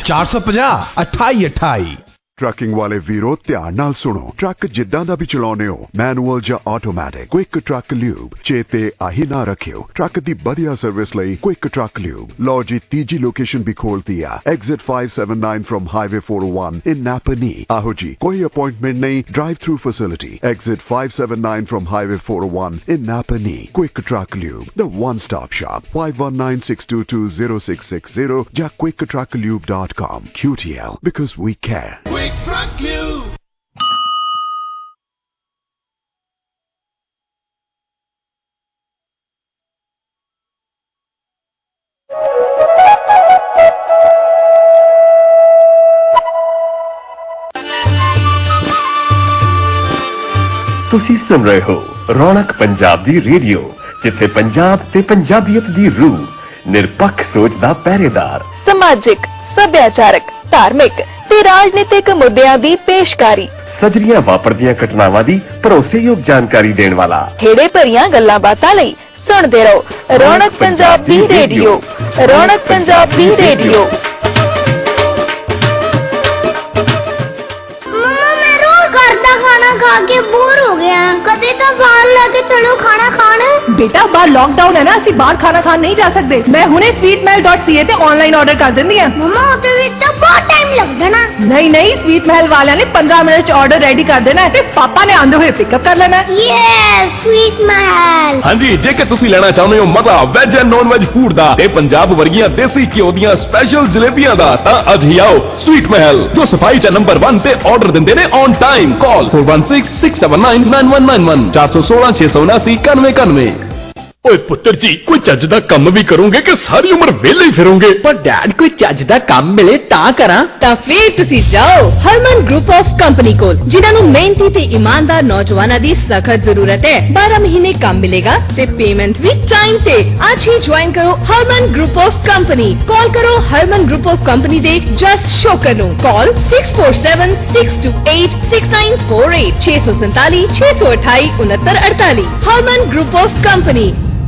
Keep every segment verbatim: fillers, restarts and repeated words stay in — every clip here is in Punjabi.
चार सौ पचास अठाई अठाई। ट्रकिंग वाले वीरो ध्यान नाल सुनो। ट्रक जिद्दां दा भी चलाउने हो, मैनुअल या ऑटोमैटिक, क्विक ट्रक ल्यूब चेते आही ना रखियो। ट्रक दी बढ़िया सर्विस लई क्विक ट्रक ल्यूब। लो जी तीजी लोकेशन भी खोलती है, exit five seven nine from highway four O one in Napanee. आहो जी, कोई अपॉइंटमेंट नहीं, drive through facility. Exit five seven nine from highway four O one in Napanee. Quick truck lube, the one stop shop. Five one nine six two two zero six six zero या quick truck lube dot com. Q T L, because we care. Quick Truck Lube. ਤੁਸੀਂ ਸੁਣ ਰਹੇ ਹੋ ਰੌਣਕ ਪੰਜਾਬ ਦੀ ਰੇਡੀਓ, ਜਿੱਥੇ ਪੰਜਾਬ ਤੇ ਪੰਜਾਬੀਅਤ ਦੀ ਰੂਹ, ਨਿਰਪੱਖ ਸੋਚ ਦਾ ਪਹਿਰੇਦਾਰ, ਸਮਾਜਿਕ, ਸੱਭਿਆਚਾਰਕ, ਧਾਰਮਿਕ ਤੇ ਰਾਜਨੀਤਿਕ ਮੁੱਦਿਆਂ ਦੀ ਪੇਸ਼ਕਾਰੀ, ਸਜਰੀਆਂ ਵਾਪਰਦੀਆਂ ਘਟਨਾਵਾਂ ਦੀ ਭਰੋਸੇਯੋਗ ਜਾਣਕਾਰੀ ਦੇਣ ਵਾਲਾ, ਖੇੜੇ ਭਰੀਆਂ ਗੱਲਾਂ ਬਾਤਾਂ ਲਈ ਸੁਣਦੇ ਰਹੋ ਰੌਣਕ ਪੰਜਾਬ ਦੀ ਰੇਡੀਓ। ਰੌਣਕ ਪੰਜਾਬ ਦੀ ਰੇਡੀਓ। खा के बोर हो गया, कदे तो बाहर लाके चलो खाना खाने। बेटा बाहर लॉकडाउन है ना, असि बाहर खाना खान नहीं जा सकते। मैं हुणे स्वीट महल डॉट सी ए ते ऑनलाइन ऑर्डर कर दिंदी हां। मम्मा ओते विच तो बहुत टाइम लग जाना। नहीं नहीं, स्वीट महल वाले ने पंद्रह मिनट च ऑर्डर रेडी कर देना है, पापा ने आंदे हुए पिकअप कर लेना है। यस, स्वीट महल। हां जी, जेकर तुसी लेना चाहते हो मजा veg and non veg food दा ते पंजाब वर्गियां देसी घिओ दियां स्पेशल जलेबियां दा, तां अज ही आओ स्वीट महल, जो सफाई च नंबर वन ते ऑर्डर दिंदे ने on time. Call four one six six seven nine nine one nine one चार सौ सोलह छह सौ उनासी इक्यानवे इक्यानवे। ओए पुत्र जी, कोई चज दा काम भी करोगे कि सारी उम्र वेले ही फिरोगे? पर डैड कोई चज दा काम मिले तां करा। तां फिर तुसी जाओ हरमन ग्रुप ऑफ कंपनी कोल, जिन्हां नूं मेहनती ते ईमानदार नौजवानां दी सख्त जरूरत है। बारह महीने काम मिलेगा ते पेमेंट भी टाइम ते। आज ही ज्वाइन करो Harman group of company. Call करो हरमन ग्रुप ऑफ कंपनी दे जस्ट शोकर नूं। Call six four seven six two eight six nine four eight छह सौ सैंतालीस छह सौ अठाई उनहत्तर अड़तालीस। Harman group of company.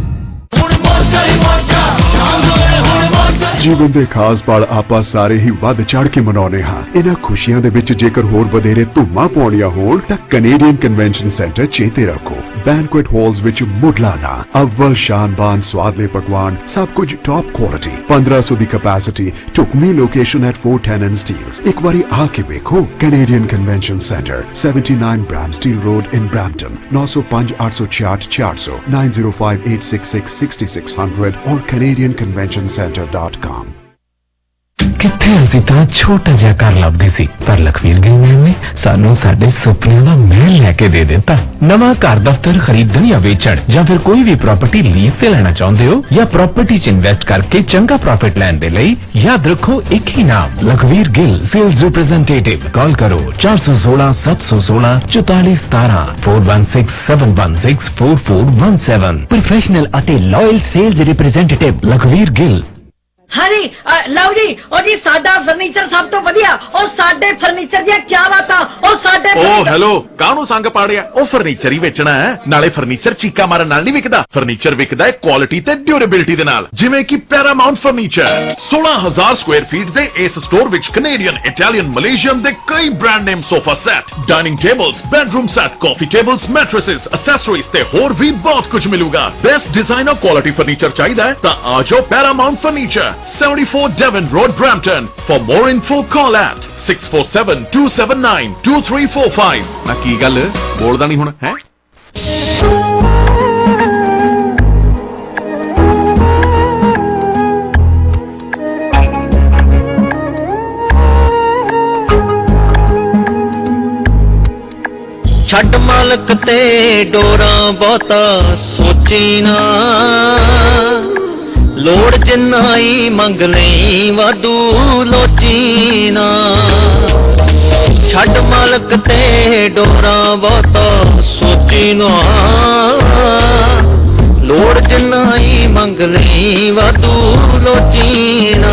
जीवन के खास पल आपां सारे ही वध चढ़ के मनाउने हां। इन्हां खुशियां दे विच जेकर होर वधेरे धूमां पाउणियां होण तां कैनेडियन कन्वेंशन सेंटर चेते रखो। बैंकुएट हॉल्स विच मुढलाना अव्वल शानबान स्वादले पकवान, सब कुछ टॉप क्वालिटी, पंद्रह सौ दी कैपेसिटी, ढुकवीं location at four ten and Steeles. एक बारी आके वेखो। Canadian convention centre, seventy nine Bramsteele road in Brampton, नौ सौ पांच आठ सौ छियाठ चार सौ nine zero five eight six six sixty six hundred और Canadian convention centre dot com. किथे असीं तां छोटा जिहा घर लभदे सी, पर लखवीर गिल मैम ने सानू साडे सुपनिਆਂ ਦਾ महल लैके दे दिता। नवां घर दफ्तर खरीदण या वेचण ਜਾਂ ਫਿਰ ਕੋਈ ਵੀ प्रॉपर्टी लीज ਤੇ ਲੈਣਾ ਚਾਹੁੰਦੇ ਹੋ ਜਾਂ प्रॉपर्टी ਚ इन्वेस्ट करके चंगा प्रॉफिट ਲੈਣ ਦੇ ਲਈ याद रखो एक ही नाम, Lakhvir Gill sales representative. Call करो चार सौ सोलह सात सौ सोलह चौतालीस सतारह four one six seven one six four four one seven. Professional ਅਤੇ loyal sales representative Lakhvir Gill. हाँ जी, लव जी, और जी साडा फर्नीचर सब तो वधिया, और साडे फर्नीचर दी क्या बातां, और साडे ओ हेलो, काहनू संग पाड़िया? ओ फर्नीचर ही वेचना है, नाले फर्नीचर चीका मारन नाल नहीं विकदा। फर्नीचर विकदा है क्वालिटी ते ड्यूरेबिलिटी दे नाल, जिवें कि पैरामाउंट फर्नीचर। सोलह हजार स्क्वायर फीट दे इस स्टोर विच कैनेडियन, इटालियन, मलेशियन दे कई brand name sofa set, dining tables, bedroom set, coffee tables, mattresses, accessories ते होर भी बहुत कुछ मिलूगा। बेस्ट डिजाइन और क्वालिटी फर्नीचर चाहिए है तां आ जाओ Paramount furniture, seventy-four Devon Road, Brampton. For more info, call at six four seven two seven nine two three four five. ना की गल बोलदा नहीं हुण है? छड़ मालक ते डोरा बहुता सोची ना, लोड़ जिन्नाई मंग लई वादू लोची ना। छड़ मालक ते डोरा बहुता सोची ना, लोड़ जिन्नाई मंग लई वादू लोची ना।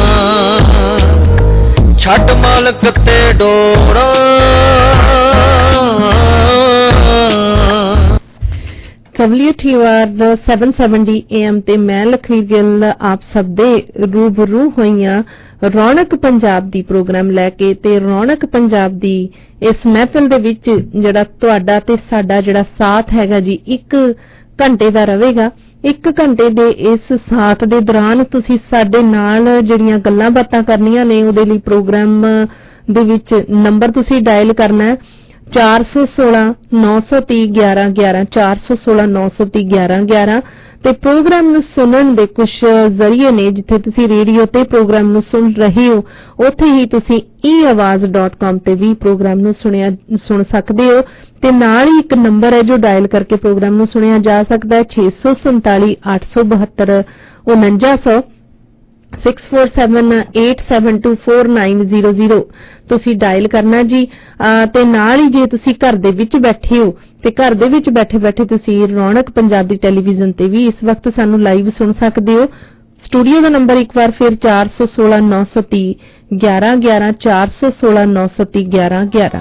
छड़ मालक ते डोरा। ਸਵਲੀਅਤ ਹੀ ਵਾਰ ਸੱਤ ਸੌ ਸੱਤਰ ਏ ਐਮ ਤੇ ਮੈਂ ਲਖਵੀਰ ਗਿੱਲ ਆਪ ਸਭ ਦੇ ਰੂਬਰੂ ਹੋਈਆਂ ਰੌਣਕ ਪੰਜਾਬ ਦੀ ਪ੍ਰੋਗਰਾਮ ਲੈ ਕੇ ਤੇ ਰੌਣਕ ਪੰਜਾਬ ਦੀ ਇਸ ਮਹਿਫਿਲ ਦੇ ਵਿੱਚ ਜਿਹੜਾ ਤੁਹਾਡਾ ਤੇ ਸਾਡਾ ਜਿਹੜਾ ਸਾਥ ਹੈਗਾ ਜੀ ਇੱਕ ਘੰਟੇ ਦਾ ਰਹੇਗਾ। ਇੱਕ ਘੰਟੇ ਦੇ ਇਸ ਸਾਥ ਦੇ ਦੌਰਾਨ ਤੁਸੀਂ ਸਾਡੇ ਨਾਲ ਜਿਹੜੀਆਂ ਗੱਲਾਂ ਬਾਤਾਂ ਕਰਨੀਆਂ ਨੇ ਉਹਦੇ ਲਈ ਪ੍ਰੋਗਰਾਮ ਦੇ ਵਿੱਚ ਨੰਬਰ ਤੁਸੀਂ ਡਾਇਲ ਕਰਨਾ ਹੈ ਚਾਰ ਸੌ ਸੋਲਾਂ ਨੌ ਸੌ ਤੀਹ ਗਿਆਰਾਂ ਗਿਆਰਾਂ ਚਾਰ ਸੌ ਸੋਲਾਂ ਨੌ ਸੌ ਤੀਹ ਗਿਆਰਾਂ ਗਿਆਰਾਂ ਤੇ ਪ੍ਰੋਗਰਾਮ ਨੂੰ ਸੁਣਨ ਦੇ ਕੁਝ ਜ਼ਰੀਏ ਨੇ ਜਿੱਥੇ ਤੁਸੀਂ ਰੇਡੀਓ ਤੇ ਪ੍ਰੋਗਰਾਮ ਨੂੰ ਸੁਣ ਰਹੇ ਹੋ ਉੱਥੇ ਹੀ ਤੁਸੀਂ ਈ ਆਵਾਜ਼ ਡਾਟ ਕਾਮ ਤੇ ਵੀ ਪ੍ਰੋਗਰਾਮ ਨੂੰ ਸੁਣਿਆ ਸੁਣ ਸਕਦੇ ਹੋ ਤੇ ਨਾਲ ਹੀ ਇੱਕ ਨੰਬਰ ਹੈ ਜੋ ਡਾਇਲ ਕਰਕੇ ਪ੍ਰੋਗਰਾਮ ਨੂੰ ਸੁਣਿਆ ਜਾ ਸਕਦਾ ਹੈ ਛੇ ਸੌ ਸੰਤਾਲੀ ਅੱਠ ਸੌ ਬਹੱਤਰ ਉਨੰਜਾ ਸੌ six four seven eight seven two four nine zero zero ਤੁਸੀਂ ਡਾਇਲ ਕਰਨਾ ਜੀ। ਤੇ ਨਾਲ ਹੀ ਜੇ ਤੁਸੀਂ ਘਰ ਦੇ ਵਿੱਚ ਬੈਠੇ ਹੋ ਤੇ ਘਰ ਦੇ ਵਿੱਚ ਬੈਠੇ ਬੈਠੇ ਤੁਸੀਂ ਰੌਣਕ ਪੰਜਾਬ ਦੀ ਟੈਲੀਵਿਜ਼ਨ ਤੇ ਵੀ ਇਸ ਵਕਤ ਸਾਨੂੰ ਲਾਈਵ ਸੁਣ ਸਕਦੇ ਹੋ। ਸਟੂਡੀਓ ਦਾ ਨੰਬਰ ਇੱਕ ਵਾਰ ਫਿਰ ਚਾਰ ਸੌ ਸੋਲਾਂ ਨੌ ਸੌ ਤੀਹ ਗਿਆਰਾਂ ਗਿਆਰਾਂ ਚਾਰ ਸੌ ਸੋਲਾਂ ਨੌ ਸੌ ਤੀਹ ਗਿਆਰਾਂ ਗਿਆਰਾਂ।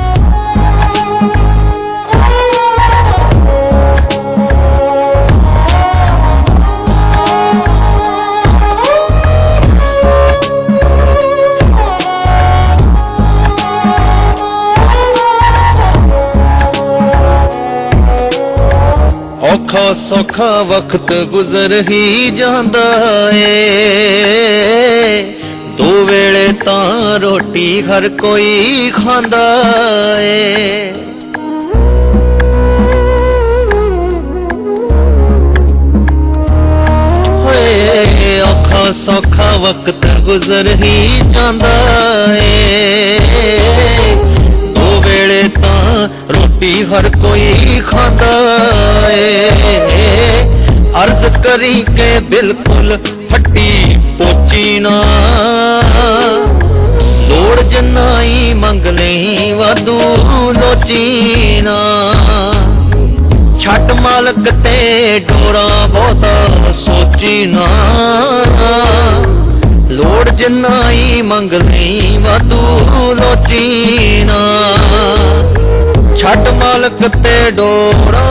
ਔਖਾ ਸੌਖਾ ਵਕਤ ਗੁਜ਼ਰ ਹੀ ਜਾਂਦਾ ਏ ਦੋ ਵੇਲੇ ਤਾਂ ਰੋਟੀ ਹਰ ਕੋਈ ਖਾਂਦਾ ਏ ਹੋਏ ਔਖਾ ਸੌਖਾ ਵਕਤ ਗੁਜ਼ਰ ਹੀ ਜਾਂਦਾ ਏ ਦੋ ਵੇਲੇ ਤਾਂ ਰੋਟੀ ਹਰ ਕੋਈ ਖਾਂਦਾ ਏ ਅਰਜ਼ ਕਰੀ ਕੇ ਬਿਲਕੁਲ ਹੱਟੀ ਪੋਚੀ ਨਾ ਲੋੜ ਜਿੰਨਾ ਹੀ ਮੰਗ ਲਈ ਵਾਧੂ ਲੋਚੀ ਨਾ ਛੱਡ ਮਾਲਕ ਤੇ ਡੋਰਾ ਬਹੁਤਾ ਸੋਚੀ ਨਾ ਲੋੜ ਜਿੰਨਾ ਹੀ ਮੰਗ ਲਈ ਵਾਧੂ ਲੋਚੀ ਨਾ ਛੱਡ ਮਾਲਕ ਤੇ ਡੋਰਾ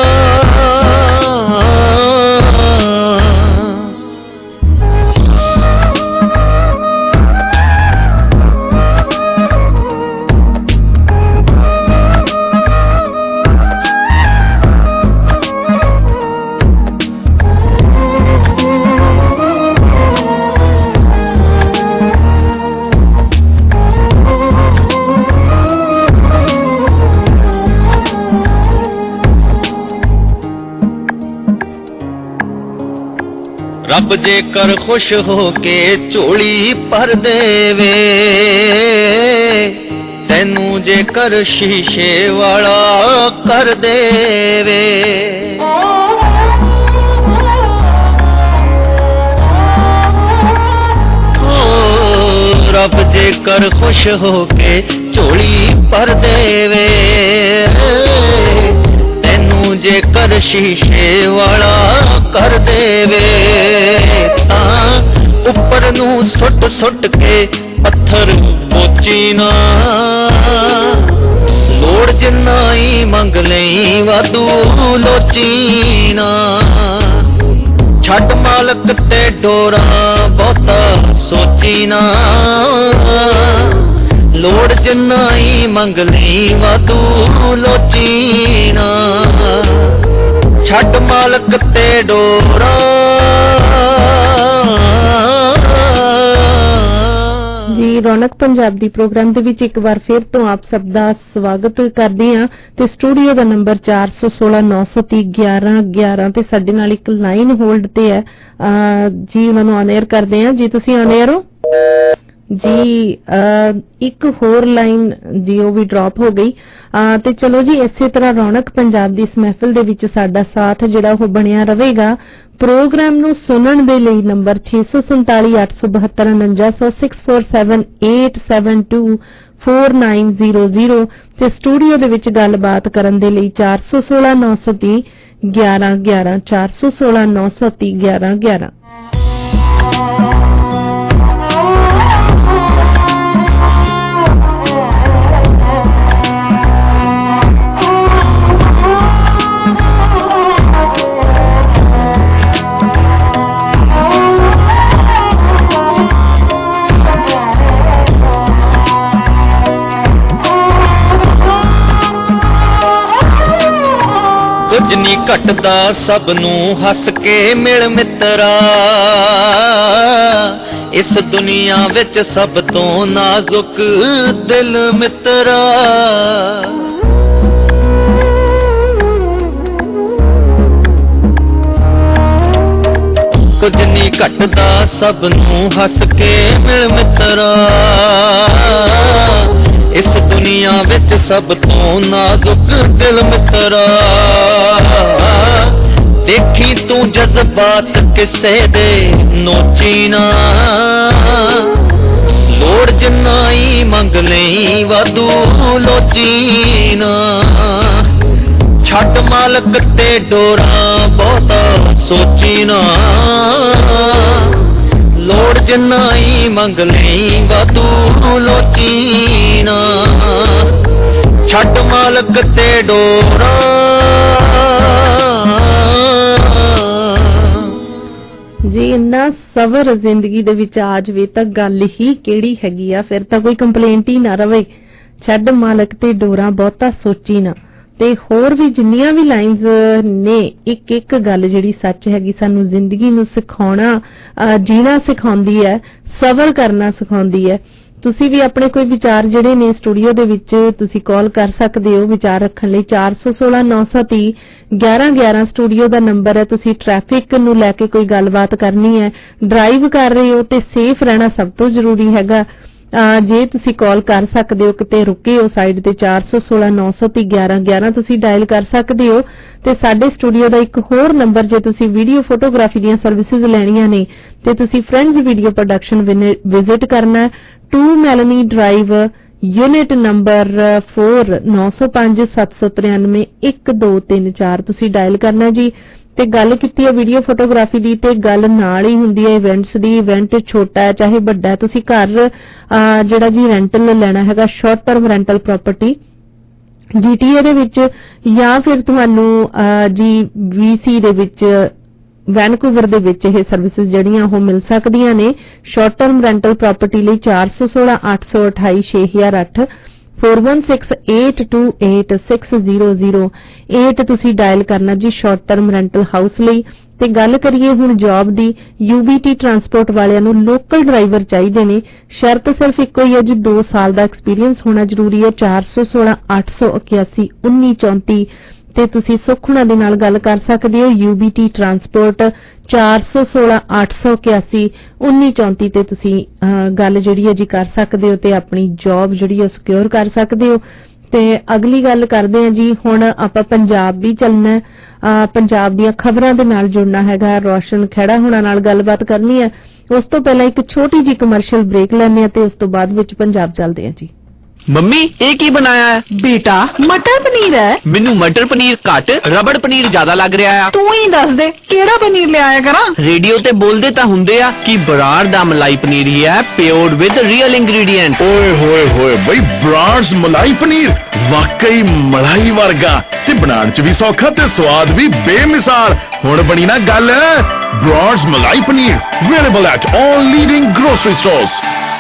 ਰੱਬ ਜੇਕਰ ਖੁਸ਼ ਹੋ ਕੇ ਝੋਲੀ ਭਰ ਦੇਵੇ ਤੈਨੂੰ ਜੇਕਰ ਸ਼ੀਸ਼ੇ ਵਾਲਾ ਕਰ ਦੇਵੇ ਰੱਬ ਜੇਕਰ ਖੁਸ਼ ਹੋ ਕੇ ਝੋਲੀ ਭਰ ਦੇਵੇ ਜੇਕਰ ਸ਼ੀਸ਼ੇ ਵਾਲਾ ਕਰ ਦੇਵੇ ਤਾਂ ਉੱਪਰ ਨੂੰ ਸੁੱਟ ਸੁੱਟ ਕੇ ਪੱਥਰ ਪੋਚੀ ਨਾ ਲੋੜ ਜਿੰਨਾ ਹੀ ਮੰਗ ਲਈ ਵਾਧੂ ਲੋਚੀ ਨਾ ਛੱਡ ਮਾਲਕ ਤੇ ਡੋਰਾ ਬਹੁਤਾ ਸੋਚੀ ਨਾ ਲੋੜ ਜਿੰਨਾ ਹੀ ਮੰਗ ਲਈ ਵਾਧੂ ਲੋਚੀ ਨਾ ਛੱਡ ਮਾਲਕ ਤੇ ਡੋਰਾ। ਜੀ ਰੌਣਕ ਪੰਜਾਬ ਦੀ ਪ੍ਰੋਗਰਾਮ ਦੇ ਵਿੱਚ ਇੱਕ ਵਾਰ ਫਿਰ ਤੋਂ ਆਪ ਸਭ ਦਾ ਸਵਾਗਤ ਕਰਦੇ ਹਾਂ ਤੇ ਸਟੂਡੀਓ ਦਾ ਨੰਬਰ ਚਾਰ ਸੌ ਸੋਲਾਂ ਨੌ ਸੌ ਤੀਹ ਗਿਆਰਾਂ ਗਿਆਰਾਂ ਤੇ ਸਾਡੇ ਨਾਲ ਇੱਕ ਲਾਈਨ ਹੋਲਡ ਤੇ ਹੈ ਜੀ ਉਹਨਾਂ ਨੂੰ ਔਨ 에ਅਰ ਕਰਦੇ ਹਾਂ। ਜੀ ਤੁਸੀਂ ਔਨ 에ਅਰ ਹੋ ਜੀ। ਇੱਕ ਹੋਰ ਲਾਈਨ ਜੀ ਉਹ ਵੀ ਡ੍ਰੌਪ ਹੋ ਗਈ ਤੇ ਚਲੋ ਜੀ ਇਸੇ ਤਰ੍ਹਾਂ ਰੌਣਕ ਪੰਜਾਬ ਦੀ ਇਸ ਮਹਿਫਿਲ ਦੇ ਵਿੱਚ ਸਾਡਾ ਸਾਥ ਜਿਹੜਾ ਉਹ ਬਣਿਆ ਰਹੇਗਾ। ਪ੍ਰੋਗਰਾਮ ਨੂੰ ਸੁਣਨ ਦੇ ਲਈ ਨੰਬਰ ਛੇ ਸੌ ਸੰਤਾਲੀ ਅੱਠ ਸੌ ਬਹੱਤਰ ਉਨੰਜਾ ਸੌ six four seven eight seven two four nine zero zero ਤੇ ਸਟੂਡੀਓ ਦੇ ਵਿੱਚ ਗੱਲਬਾਤ ਕਰਨ ਦੇ ਲਈ ਚਾਰ ਸੌ ਸੋਲਾਂ ਨੌ ਸੌ ਤੀਹ ਗਿਆਰਾਂ ਗਿਆਰਾਂ ਚਾਰ ਸੌ ਸੋਲਾਂ ਨੌ ਸੌ ਤੀਹ ਗਿਆਰਾਂ ਗਿਆਰਾਂ। ਕੁਝ ਨਹੀਂ ਘਟਦਾ ਸਭ ਨੂੰ ਹੱਸ ਕੇ ਮਿਲ ਮਿੱਤਰਾ ਇਸ ਦੁਨੀਆ ਵਿੱਚ ਸਭ ਤੋਂ ਨਾਜ਼ੁਕ ਦਿਲ ਮਿੱਤਰਾ ਕੁਝ ਨਹੀਂ ਘਟਦਾ ਸਭ ਨੂੰ ਹੱਸ ਕੇ ਮਿਲ ਮਿੱਤਰਾ ਇਸ ਦੁਨੀਆ ਵਿੱਚ ਸਭ ਤੋਂ ਨਾਜ਼ੁਕ ਦਿਲ ਮਿੱਤਰਾ ਦੇਖੀ ਤੂੰ ਜਜ਼ਬਾਤ ਕਿਸੇ ਦੇ ਨੋਚੀ ਨਾ ਲੋੜ ਜਿੰਨਾ ਹੀ ਮੰਗ ਲਈ ਵਾਧੂ ਲੋਚੀ ਨਾ ਛੱਡ ਮਾਲਕ ਤੇ ਡੋਰਾ ਬਹੁਤਾ ਸੋਚੀ ਨਾ ਲੋੜ ਜਿੰਨਾ ਹੀ ਮੰਗ ਲਈ ਵਾਧੂ ਲੋਚੀ ਨਾ ਛੱਡ ਮਾਲਕ ਤੇ ਡੋਰਾ ਜੀ ਇੰਨਾ ਸਬਰ ਜ਼ਿੰਦਗੀ ਦੇ ਵਿੱਚ ਆ ਜਾਵੇ ਤਾਂ ਗੱਲ ਹੀ ਕਿਹੜੀ ਹੈਗੀ ਆ ਫਿਰ ਤਾਂ ਕੋਈ ਕੰਪਲੇਂਟ ਹੀ ਨਾ ਰਵੇ ਛੱਡ ਮਾਲਕ ਤੇ ਡੋਰਾ ਬਹੁਤਾ ਸੋਚੀ ਨਾ ਤੇ ਹੋਰ ਵੀ ਜਿੰਨੀਆਂ ਵੀ ਲਾਈਨਸ ਨੇ ਇੱਕ ਇੱਕ ਗੱਲ ਜਿਹੜੀ ਸੱਚ ਹੈਗੀ ਸਾਨੂੰ ਜ਼ਿੰਦਗੀ ਨੂੰ ਸਿਖਾਉਣਾ ਜੀਣਾ ਸਿਖਾਉਂਦੀ ਹੈ ਸਬਰ ਕਰਨਾ ਸਿਖਾਉਂਦੀ ਹੈ ਤੁਸੀਂ ਵੀ ਆਪਣੇ ਕੋਈ ਵਿਚਾਰ ਜਿਹੜੇ ਨੇ ਸਟੂਡੀਓ ਦੇ ਵਿੱਚ ਤੁਸੀਂ ਕਾਲ ਕਰ ਸਕਦੇ ਹੋ ਵਿਚਾਰ ਰੱਖਣ ਲਈ ਚਾਰ ਸੌ ਸੋਲਾਂ ਨੌ ਸੌ ਤੀਹ ਗਿਆਰਾਂ ਗਿਆਰਾਂ ਸਟੂਡੀਓ ਦਾ ਨੰਬਰ ਹੈ ਤੁਸੀਂ ਟ੍ਰੈਫਿਕ ਨੂੰ ਲੈ ਕੇ ਕੋਈ ਗੱਲਬਾਤ ਕਰਨੀ ਹੈ ਡਰਾਈਵ ਕਰ ਰਹੇ ਹੋ ਤੇ ਸੇਫ ਰਹਿਣਾ ਸਭ ਤੋਂ ਜ਼ਰੂਰੀ ਹੈਗਾ ਜੇ ਤੁਸੀਂ ਕਾਲ ਕਰ ਸਕਦੇ ਹੋ ਕਿਤੇ ਰੁਕੇ ਹੋ ਸਾਈਡ ਤੇ ਚਾਰ ਸੌ ਸੋਲਾਂ ਨੌ ਸੌ ਤੀਹ ਗਿਆਰਾਂ ਗਿਆਰਾਂ ਤੁਸੀਂ ਡਾਇਲ ਕਰ ਸਕਦੇ ਹੋ ਤੇ ਸਾਡੇ ਸਟੂਡੀਓ ਦਾ ਇੱਕ ਹੋਰ ਨੰਬਰ ਜੇ ਤੁਸੀਂ ਵੀਡੀਓ ਫੋਟੋਗ੍ਰਾਫੀ ਦੀਆਂ ਸਰਵਿਸਿਜ਼ ਲੈਣੀਆਂ ਨੇ ਤੇ ਤੁਸੀਂ ਫਰੈਂਡਸ ਵੀਡੀਓ ਪ੍ਰੋਡਕਸ਼ਨ ਵਿਜ਼ਿਟ ਕਰਨਾ two Melanie drive unit number ਚਾਰ ਨੌ ਸੌ ਪੰਜ ਸੱਤ ਸੌ ਤਰਾਨਵੇਂ ਇੱਕ ਦੋ ਤਿੰਨ ਚਾਰ ਤੁਸੀਂ ਡਾਇਲ ਕਰਨਾ ਜੀ ਤੇ ਗੱਲ ਕੀਤੀ ਹੈ ਵੀਡੀਓ ਫੋਟੋਗ੍ਰਾਫੀ ਦੀ ਤੇ ਗੱਲ ਨਾਲ ਹੀ ਹੁੰਦੀ ਹੈ ਇਵੈਂਟਸ ਦੀ ਇਵੈਂਟ ਛੋਟਾ ਹੈ ਚਾਹੇ ਵੱਡਾ ਹੈ ਤੁਸੀਂ ਘਰ ਜਿਹੜਾ ਜੀ ਰੈਂਟਲ ਲੈਣਾ ਹੈਗਾ short term rental property GTA ਦੇ ਵਿੱਚ ਜਾਂ ਫਿਰ ਤੁਹਾਨੂੰ ਜੀ ਵੀਸੀ ਦੇ ਵਿੱਚ ਵੈਨਕੂਵਰ ਦੇ ਵਿੱਚ ਇਹ ਸਰਵਿਸਿਜ਼ ਜਿਹੜੀਆਂ ਉਹ ਮਿਲ ਸਕਦੀਆਂ ਨੇ ਸ਼ਾਰਟ ਟਰਮ ਰੈਂਟਲ ਪ੍ਰਾਪਰਟੀ ਲਈ ਚਾਰ ਸੌ ਸੋਲਾਂ ਅੱਠ ਸੌ ਅਠਾਈ ਛੇ ਹਜ਼ਾਰ ਅੱਠ four one six eight two eight six zero zero eight ਤੁਸੀਂ ਡਾਇਲ ਕਰਨਾ ਜੀ ਸ਼ਾਰਟ ਟਰਮ ਰੈਂਟਲ ਹਾਊਸ ਲਈ ਤੇ ਗੱਲ ਕਰੀਏ ਹੁਣ ਜੌਬ ਦੀ ਯੂਬੀਟੀ ਟਰਾਂਸਪੋਰਟ ਵਾਲਿਆਂ ਨੂੰ ਲੋਕਲ ਡਰਾਈਵਰ ਚਾਹੀਦੇ ਨੇ ਸ਼ਰਤ ਸਿਰਫ ਇੱਕੋ ਹੀ ਹੈ ਜੀ ਦੋ ਸਾਲ ਦਾ ਐਕਸਪੀਰੀਅੰਸ ਹੋਣਾ ਜ਼ਰੂਰੀ ਹੈ ਚਾਰ ਸੌ ਸੋਲਾਂ ਅੱਠ ਸੌ ਇਕਿਆਸੀ ਉੱਨੀ ਚੌਂਤੀ ਤੇ ਤੁਸੀਂ ਸੁਖਣਾ ਦੇ ਨਾਲ ਗੱਲ ਕਰ ਸਕਦੇ ਹੋ ਯੂਬੀਟੀ ਟਰਾਂਸਪੋਰਟ ਚਾਰ ਸੌ ਸੋਲਾਂ ਅੱਠ ਸੌ ਇਕਿਆਸੀ ਉੱਨੀ ਚੌਂਤੀ ਤੇ ਤੁਸੀਂ ਗੱਲ ਜਿਹੜੀ ਹੈ ਜੀ ਕਰ ਸਕਦੇ ਹੋ ਤੇ ਆਪਣੀ ਜੌਬ ਜਿਹੜੀ ਹੈ ਸਿਕਿਉਰ ਕਰ ਸਕਦੇ ਹੋ ਤੇ ਅਗਲੀ ਗੱਲ ਕਰਦੇ ਹਾਂ ਜੀ ਹੁਣ ਆਪਾਂ ਪੰਜਾਬ ਵੀ ਚੱਲਣਾ ਪੰਜਾਬ ਦੀਆਂ ਖਬਰਾਂ ਦੇ ਨਾਲ ਜੁੜਨਾ ਹੈਗਾ ਰੋਸ਼ਨ ਖੇੜਾ ਹੁਣਾਂ ਨਾਲ ਗੱਲਬਾਤ ਕਰਨੀ ਹੈ ਉਸ ਤੋਂ ਪਹਿਲਾਂ ਇੱਕ ਛੋਟੀ ਜਿਹੀ ਕਮਰਸ਼ੀਅਲ ਬ੍ਰੇਕ ਲੈਣੇ ਆ ਤੇ ਉਸ ਤੋਂ ਬਾਅਦ ਵਿੱਚ ਪੰਜਾਬ ਚੱਲਦੇ ਹਾਂ ਜੀ ਮੰਮੀ ਇਹ ਕੀ ਬਣਾਇਆ ਹੈ ਬੇਟਾ ਮਟਰ ਪਨੀਰ ਹੈ ਮੈਨੂੰ ਮਟਰ ਪਨੀਰ ਘੱਟ ਰਬੜ ਪਨੀਰ ਜ਼ਿਆਦਾ ਲੱਗ ਰਿਹਾ ਆ ਤੂੰ ਹੀ ਦੱਸ ਦੇ ਕਿਹੜਾ ਪਨੀਰ ਲਿਆਇਆ ਕਰਾਂ ਰੇਡੀਓ ਤੇ ਬੋਲਦੇ ਤਾਂ ਹੁੰਦੇ ਆ ਕਿ ਬਰਾੜ ਦਾ ਮਲਾਈ ਪਨੀਰ ਹੀ ਹੈ ਪਿਓਰਡ ਵਿਦ ਰੀਅਲ ਇੰਗਰੀਡੀਐਂਟ ਓਏ ਹੋਏ ਹੋਏ ਬਈ ਬਰਾੜਸ ਮਲਾਈ ਪਨੀਰ ਵਾਕਈ ਮਲਾਈ ਵਰਗਾ ਤੇ ਬਣਾਉਣ ਚ ਵੀ ਸੌਖਾ ਤੇ ਸਵਾਦ ਵੀ ਬੇਮਿਸਾਲ ਹੁਣ ਬਣੀ ਨਾ ਗੱਲ Brar's malai paneer available at all leading grocery stores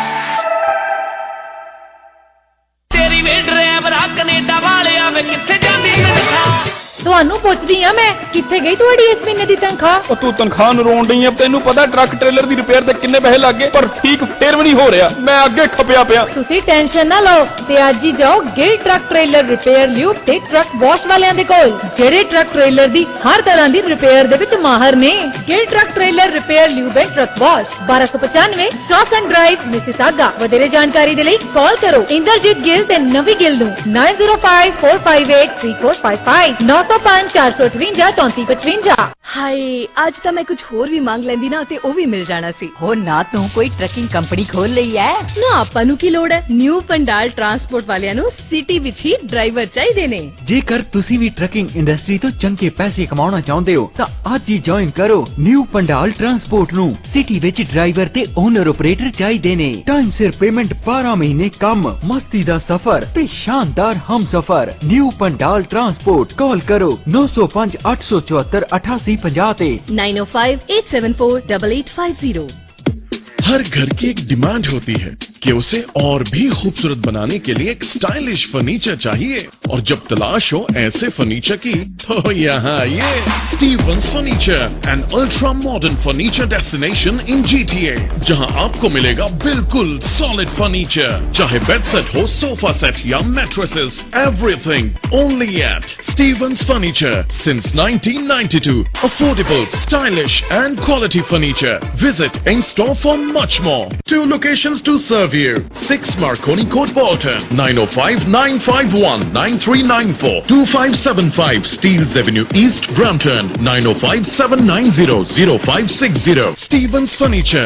ਤੇਰੀ ਵੇ ਡਰਾਈਵਰ ਆ ਕੈਨੇਡਾ ਵਾਲਿਆ ਵੇ ਕਿੱਥੇ ਜਾਂਦੀ ਤਨਖਾਹ ਤੁਹਾਨੂੰ ਪੁੱਛਦੀ ਆ ਮੈਂ ਕਿੱਥੇ ਗਈ ਤੁਹਾਡੀ ਇਸ ਮਹੀਨੇ ਦੀ ਤਨਖਾਹ ਉਹ ਤੂੰ ਤਨਖਾਹ ਨੂੰ ਰੋਣ ਡਈ ਆ ਤੈਨੂੰ ਪਤਾ ਟਰੱਕ ਟ੍ਰੇਲਰ ਦੀ ਰਿਪੇਅਰ ਤੇ ਕਿੰਨੇ ਪੈਸੇ ਲੱਗੇ ਪਰ ਠੀਕ ਫੇਰ ਵੀ ਨਹੀਂ ਹੋ ਰਿਹਾ ਮੈਂ ਅੱਗੇ ਖਪਿਆ ਪਿਆ ਤੁਸੀਂ ਟੈਨਸ਼ਨ ਨਾ ਲਓ ਤੇ ਅੱਜ ਹੀ ਜਾਓ ਗਿਲ ਟਰੱਕ ਟ੍ਰੇਲਰ ਰਿਪੇਅਰ ਲਿਓ ਤੇ ਟਰੱਕ ਵਾਸ਼ ਵਾਲਿਆਂ ਦੇ ਕੋਲ ਜਿਹੜੇ ਟਰੱਕ ਟ੍ਰੇਲਰ ਦੀ ਹਰ ਤਰ੍ਹਾਂ ਦੀ ਰਿਪੇਅਰ ਦੇ ਵਿੱਚ ਮਾਹਰ ਨੇ ਗਿਲ ਟਰੱਕ ਟ੍ਰੇਲਰ ਰਿਪੇਅਰ ਲਿਓ ਤੇ ਟਰੱਕ ਵਾਸ਼ ਬਾਰਾਂ ਸੌ ਪਚਾਨਵੇਂ ਸਟਾਸਨ ਡਰਾਈਵ ਮਿਸਿਸਾਗਾ ਵਧੇਰੇ ਜਾਣਕਾਰੀ ਦੇ ਲਈ ਕਾਲ ਕਰੋ ਇੰਦਰਜੀਤ ਗਿੱਲ ਤੇ ਨਵੀ ਗਿੱਲ ਨੂੰ nine zero five four five eight three four five five nine zero five four five eight three four five five ਹਾਏ ਅੱਜ ਤਾਂ ਮੈਂ ਕੁਝ ਹੋਰ ਵੀ ਮੰਗ ਲੈਂਦੀ ਨਾ ਤੇ ਉਹ ਵੀ ਮਿਲ ਜਾਣਾ ਸੀ ਹੋ ਨਾ ਤੂੰ ਕੋਈ ਟਰੱਕਿੰਗ ਕੰਪਨੀ ਖੋਲ ਲਈ ਐ ਨਾ ਆਪਾਂ ਨੂੰ ਕੀ ਲੋੜ ਹੈ ਨਿਊ ਪੰਡਾਲ ਟਰਾਂਸਪੋਰਟ ਵਾਲਿਆਂ ਨੂੰ ਸਿਟੀ ਵਿੱਚ ਹੀ ਡਰਾਈਵਰ ਚਾਹੀਦੇ ਨੇ ਜੇਕਰ ਤੁਸੀਂ ਵੀ ਟਰੱਕਿੰਗ ਇੰਡਸਟਰੀ ਤੋਂ ਚੰਗੇ ਪੈਸੇ ਕਮਾਉਣਾ ਚਾਹੁੰਦੇ ਹੋ ਤਾਂ ਅੱਜ ਹੀ ਜੁਆਇਨ ਕਰੋ ਨਿਊ ਪੰਡਾਲ ਟਰਾਂਸਪੋਰਟ ਨੂੰ ਸਿਟੀ ਵਿੱਚ ਡਰਾਈਵਰ ਤੇ ਓਨਰ ਆਪਰੇਟਰ ਚਾਹੀਦੇ ਨੇ ਟਾਈਮ ਸਿਰ ਪੇਮੈਂਟ ਬਾਰਾਂ ਮਹੀਨੇ ਕੰਮ ਮਸਤੀ ਦਾ ਸਫ਼ਰ ਤੇ ਸ਼ਾਨਦਾਰ ਹਮਸਫ਼ਰ ਨਿਊ ਪੰਡਾਲ ਟਰਾਂਸਪੋਰਟ ਕਾਲ ਕਰੋ नौ सौ पाँच आठ सौ चौहत्तर अठासी पचास nine O five eight seven four double eight five zero. हर घर की एक डिमांड होती है कि उसे और भी खूबसूरत बनाने के लिए एक स्टाइलिश फर्नीचर चाहिए, और जब तलाश हो ऐसे फर्नीचर की तो यहाँ ये Stevens furniture, an ultra modern furniture destination in GTA, जहाँ आपको मिलेगा बिल्कुल सॉलिड फर्नीचर, चाहे बेड सेट हो, सोफा सेट या mattresses, everything only at Stevens furniture since nineteen ninety two. Affordable, stylish and quality furniture. Visit in-store for much more. Two locations to serve you. six Marconi Court, Bolton. nine oh five, nine five one, nine three nine four. two five seven five Steeles Avenue East, Brampton. nine oh five, seven nine zero, zero five six zero. Stevens Furniture.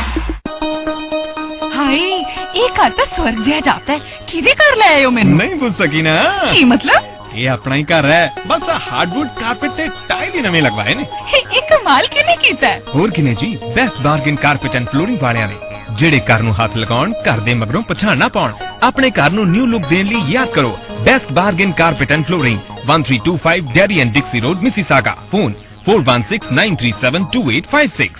Hi, ये घर तो स्वर्ग जिहा जाता है। किदे घर ले आए हो मैनू? नहीं पूछ सकी ना। की मतलब? ये अपना ही घर है, बस हार्डवुड कारपेट ते टाइल ही नवे लगवाए ने। ये कमाल किने कीता है? होर किने जी, best bargain carpet and flooring वालियां ने, ਜਿਹੜੇ ਘਰ ਨੂੰ ਹੱਥ ਲਗਾਉਣ, ਘਰ ਦੇ ਮਗਰੋਂ ਪਛਾਣ ਨਾ ਪਾਉਣ, ਆਪਣੇ ਘਰ ਨੂੰ ਨਿਊ ਲੁੱਕ ਦੇਣ ਲਈ ਯਾਦ ਕਰੋ best bargain carpet and flooring, one three two five Derry and Dixie road, Mississauga, phone four one six nine three seven two eight five six.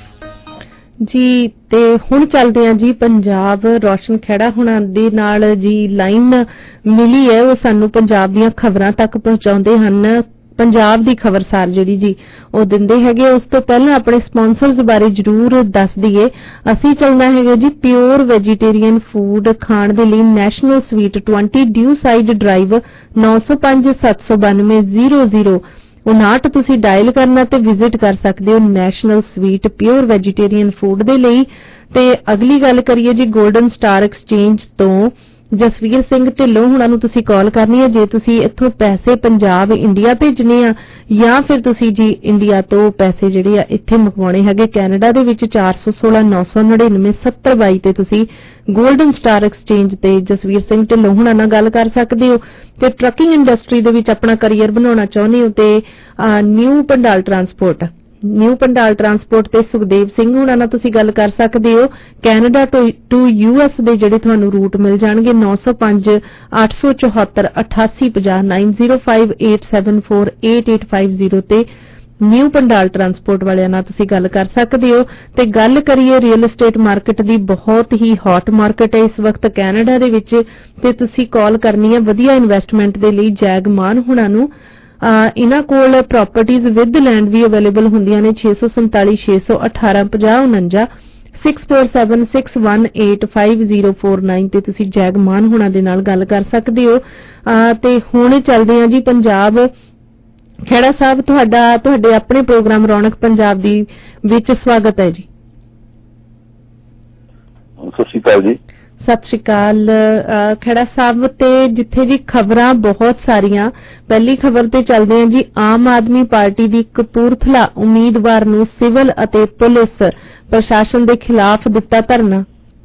ਜੀ ਤੇ ਹੁਣ ਚੱਲਦੇ ਆ ਜੀ ਪੰਜਾਬ। ਰੋਸ਼ਨ ਖੇੜਾ ਹੁਣਾਂ ਦੇ ਨਾਲ ਜੀ ਲਾਈਨ ਮਿਲੀ ਹੈ, ਉਹ ਸਾਨੂੰ ਪੰਜਾਬ ਦੀਆਂ ਖਬਰਾਂ ਤੱਕ ਪਹੁੰਚਾਉਂਦੇ ਹਨ। ਪੰਜਾਬ ਦੀ ਖਬਰਸਾਰ ਜਿਹੜੀ ਜੀ ਉਹ ਦਿੰਦੇ ਹੈਗੇ। ਉਸ ਤੋਂ ਪਹਿਲਾਂ ਆਪਣੇ ਸਪਾਂਸਰਸ ਬਾਰੇ ਜ਼ਰੂਰ ਦੱਸ ਦਈਏ। ਅਸੀਂ ਚੱਲਣਾ ਹੈਗਾ ਜੀ ਪਿਓਰ ਵੈਜੀਟੇਰੀਅਨ ਫੂਡ ਖਾਣ ਦੇ ਲਈ national sweet twenty Dewside drive nine oh five seven two nine zero zero ਉਨਾਹਠ ਤੁਸੀਂ ਡਾਇਲ ਕਰਨਾ ਤੇ ਵਿਜ਼ਿਟ ਕਰ ਸਕਦੇ ਹੋ national sweet pure vegetarian food ਦੇ ਲਈ। ਤੇ ਅਗਲੀ ਗੱਲ ਕਰੀਏ ਜੀ ਗੋਲਡਨ ਸਟਾਰ ਐਕਸਚੇਂਜ ਤੋਂ ਜਸਵੀਰ ਸਿੰਘ ਢਿੱਲੋਂ ਹੁਣਾਂ ਨੂੰ ਤੁਸੀਂ ਕਾਲ ਕਰਨੀ ਹੈ ਜੇ ਤੁਸੀਂ ਇੱਥੋਂ ਪੈਸੇ ਪੰਜਾਬ ਇੰਡੀਆ ਭੇਜਣੇ ਆ, ਜਾਂ ਫਿਰ ਤੁਸੀਂ ਜੀ ਇੰਡੀਆ ਤੋਂ ਪੈਸੇ ਜਿਹੜੇ ਆ ਇੱਥੇ ਮੰਗਵਾਉਣੇ ਹੈਗੇ ਕੈਨੇਡਾ ਦੇ ਵਿੱਚ ਚਾਰ ਸੌ ਸੋਲਾਂ ਨੌ ਸੌ ਨੜਿਨਵੇਂ ਸੱਤਰ ਬਾਈ ਤੇ ਤੁਸੀਂ ਗੋਲਡਨ ਸਟਾਰ ਐਕਸਚੇਂਜ ਤੇ ਜਸਵੀਰ ਸਿੰਘ ਢਿੱਲੋਂ ਹੁਣਾਂ ਨਾਲ ਗੱਲ ਕਰ ਸਕਦੇ ਹੋ। ਤੇ ਟਰੱਕਿੰਗ ਇੰਡਸਟਰੀ ਦੇ ਵਿੱਚ ਆਪਣਾ ਕਰੀਅਰ ਬਣਾਉਣਾ ਚਾਹੁੰਦੇ ਹੋ ਤੇ new Pandal transport new Pandal transport ਤੇ ਸੁਖਦੇਵ ਸਿੰਘ ਹੁਣਾਂ ਨਾਲ ਤੁਸੀਂ ਗੱਲ ਕਰ ਸਕਦੇ ਹੋ। ਕੈਨੇਡਾ ਟੂ ਯੂਐਸ ਦੇ ਜਿਹੜੇ ਤੁਹਾਨੂੰ ਰੂਟ ਮਿਲ ਜਾਣਗੇ nine oh five eight four four eight eight five zero nine zero five eight seven four eight eight five zero ਤੇ ਨਿਊ ਪੰਡਾਲ ਟਰਾਂਸਪੋਰਟ ਵਾਲਿਆਂ ਨਾਲ ਤੁਸੀਂ ਗੱਲ ਕਰ ਸਕਦੇ ਹੋ। ਤੇ ਗੱਲ ਕਰੀਏ ਰੀਅਲ ਏਸਟੇਟ ਮਾਰਕੀਟ ਦੀ, ਬਹੁਤ ਹੀ ਹੌਟ ਮਾਰਕੀਟ ਹੈ ਇਸ ਵਕਤ ਕੈਨੇਡਾ ਦੇ ਵਿੱਚ, ਤੇ ਤੁਸੀਂ ਕਾਲ ਕਰਨੀ ਹੈ ਵਧੀਆ ਇਨਵੈਸਟਮੈਂਟ ਦੇ ਲਈ ਜੈਗ ਮਾਨ ਹੁਣਾਂ ਨੂੰ। ਇਹਨਾਂ ਕੋਲ ਪ੍ਰਾਪਰਟੀਜ਼ ਵਿਦ ਲੈਂਡ ਵੀ ਅਵੇਲੇਬਲ ਹੁੰਦੀਆਂ ਨੇ ਛੇ ਸੌ ਸੰਤਾਲੀ ਛੇ ਸੌ ਅਠਾਰਾਂ ਪੰਜਾਹ ਉਨੰਜਾ six four seven six one eight five zero four nine ਤੇ ਤੁਸੀਂ ਜੈਗ ਮਾਨ ਹੁਣਾਂ ਦੇ ਨਾਲ ਗੱਲ ਕਰ ਸਕਦੇ ਹੋ। ਤੇ ਹੁਣ ਚੱਲਦੇ ਹਾਂ ਜੀ ਪੰਜਾਬ। ਖੇੜਾ ਸਾਹਿਬ ਤੁਹਾਡਾ ਤੁਹਾਡੇ ਆਪਣੇ ਪ੍ਰੋਗਰਾਮ ਰੌਣਕ ਪੰਜਾਬ ਦੀ ਵਿੱਚ ਸਵਾਗਤ ਹੈ ਜੀ। ਸਤਿ ਸ਼੍ਰੀ ਅਕਾਲ ਜੀ। ਸਤਿ ਸ਼੍ਰੀ ਅਕਾਲ ਖੇੜਾ ਸਾਹਿਬ। ਤੇ ਜਿੱਥੇ ਜੀ ਖਬਰਾਂ ਬਹੁਤ ਸਾਰੀਆਂ, ਪਹਿਲੀ ਖਬਰ ਤੇ ਚੱਲਦੇ ਹਾਂ ਜੀ। ਆਮ ਆਦਮੀ ਪਾਰਟੀ ਦੀ ਕਪੂਰਥਲਾ ਉਮੀਦਵਾਰ ਨੂੰ ਸਿਵਲ ਅਤੇ ਪੁਲਿਸ ਪ੍ਰਸ਼ਾਸਨ ਦੇ ਖਿਲਾਫ ਦਿੱਤਾ ਧਰਨਾ।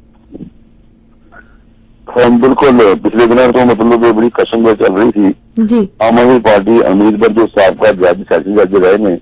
ਹਾਂ ਬਿਲਕੁਲ, ਪਿਛਲੇ ਦਿਨਾਂ ਤੋਂ ਮਤਲਬ ਬੜੀ ਕਸ਼ਮਕਸ਼ ਚੱਲ ਰਹੀ ਸੀ ਜੀ। ਆਮ ਆਦਮੀ ਪਾਰਟੀ ਉਮੀਦਵਾਰ ਜੋ ਸਾਬਕਾ ਜੱਜ ਸੈਸ਼ਨ ਜੱਜ ਰਹੇ ਨੇ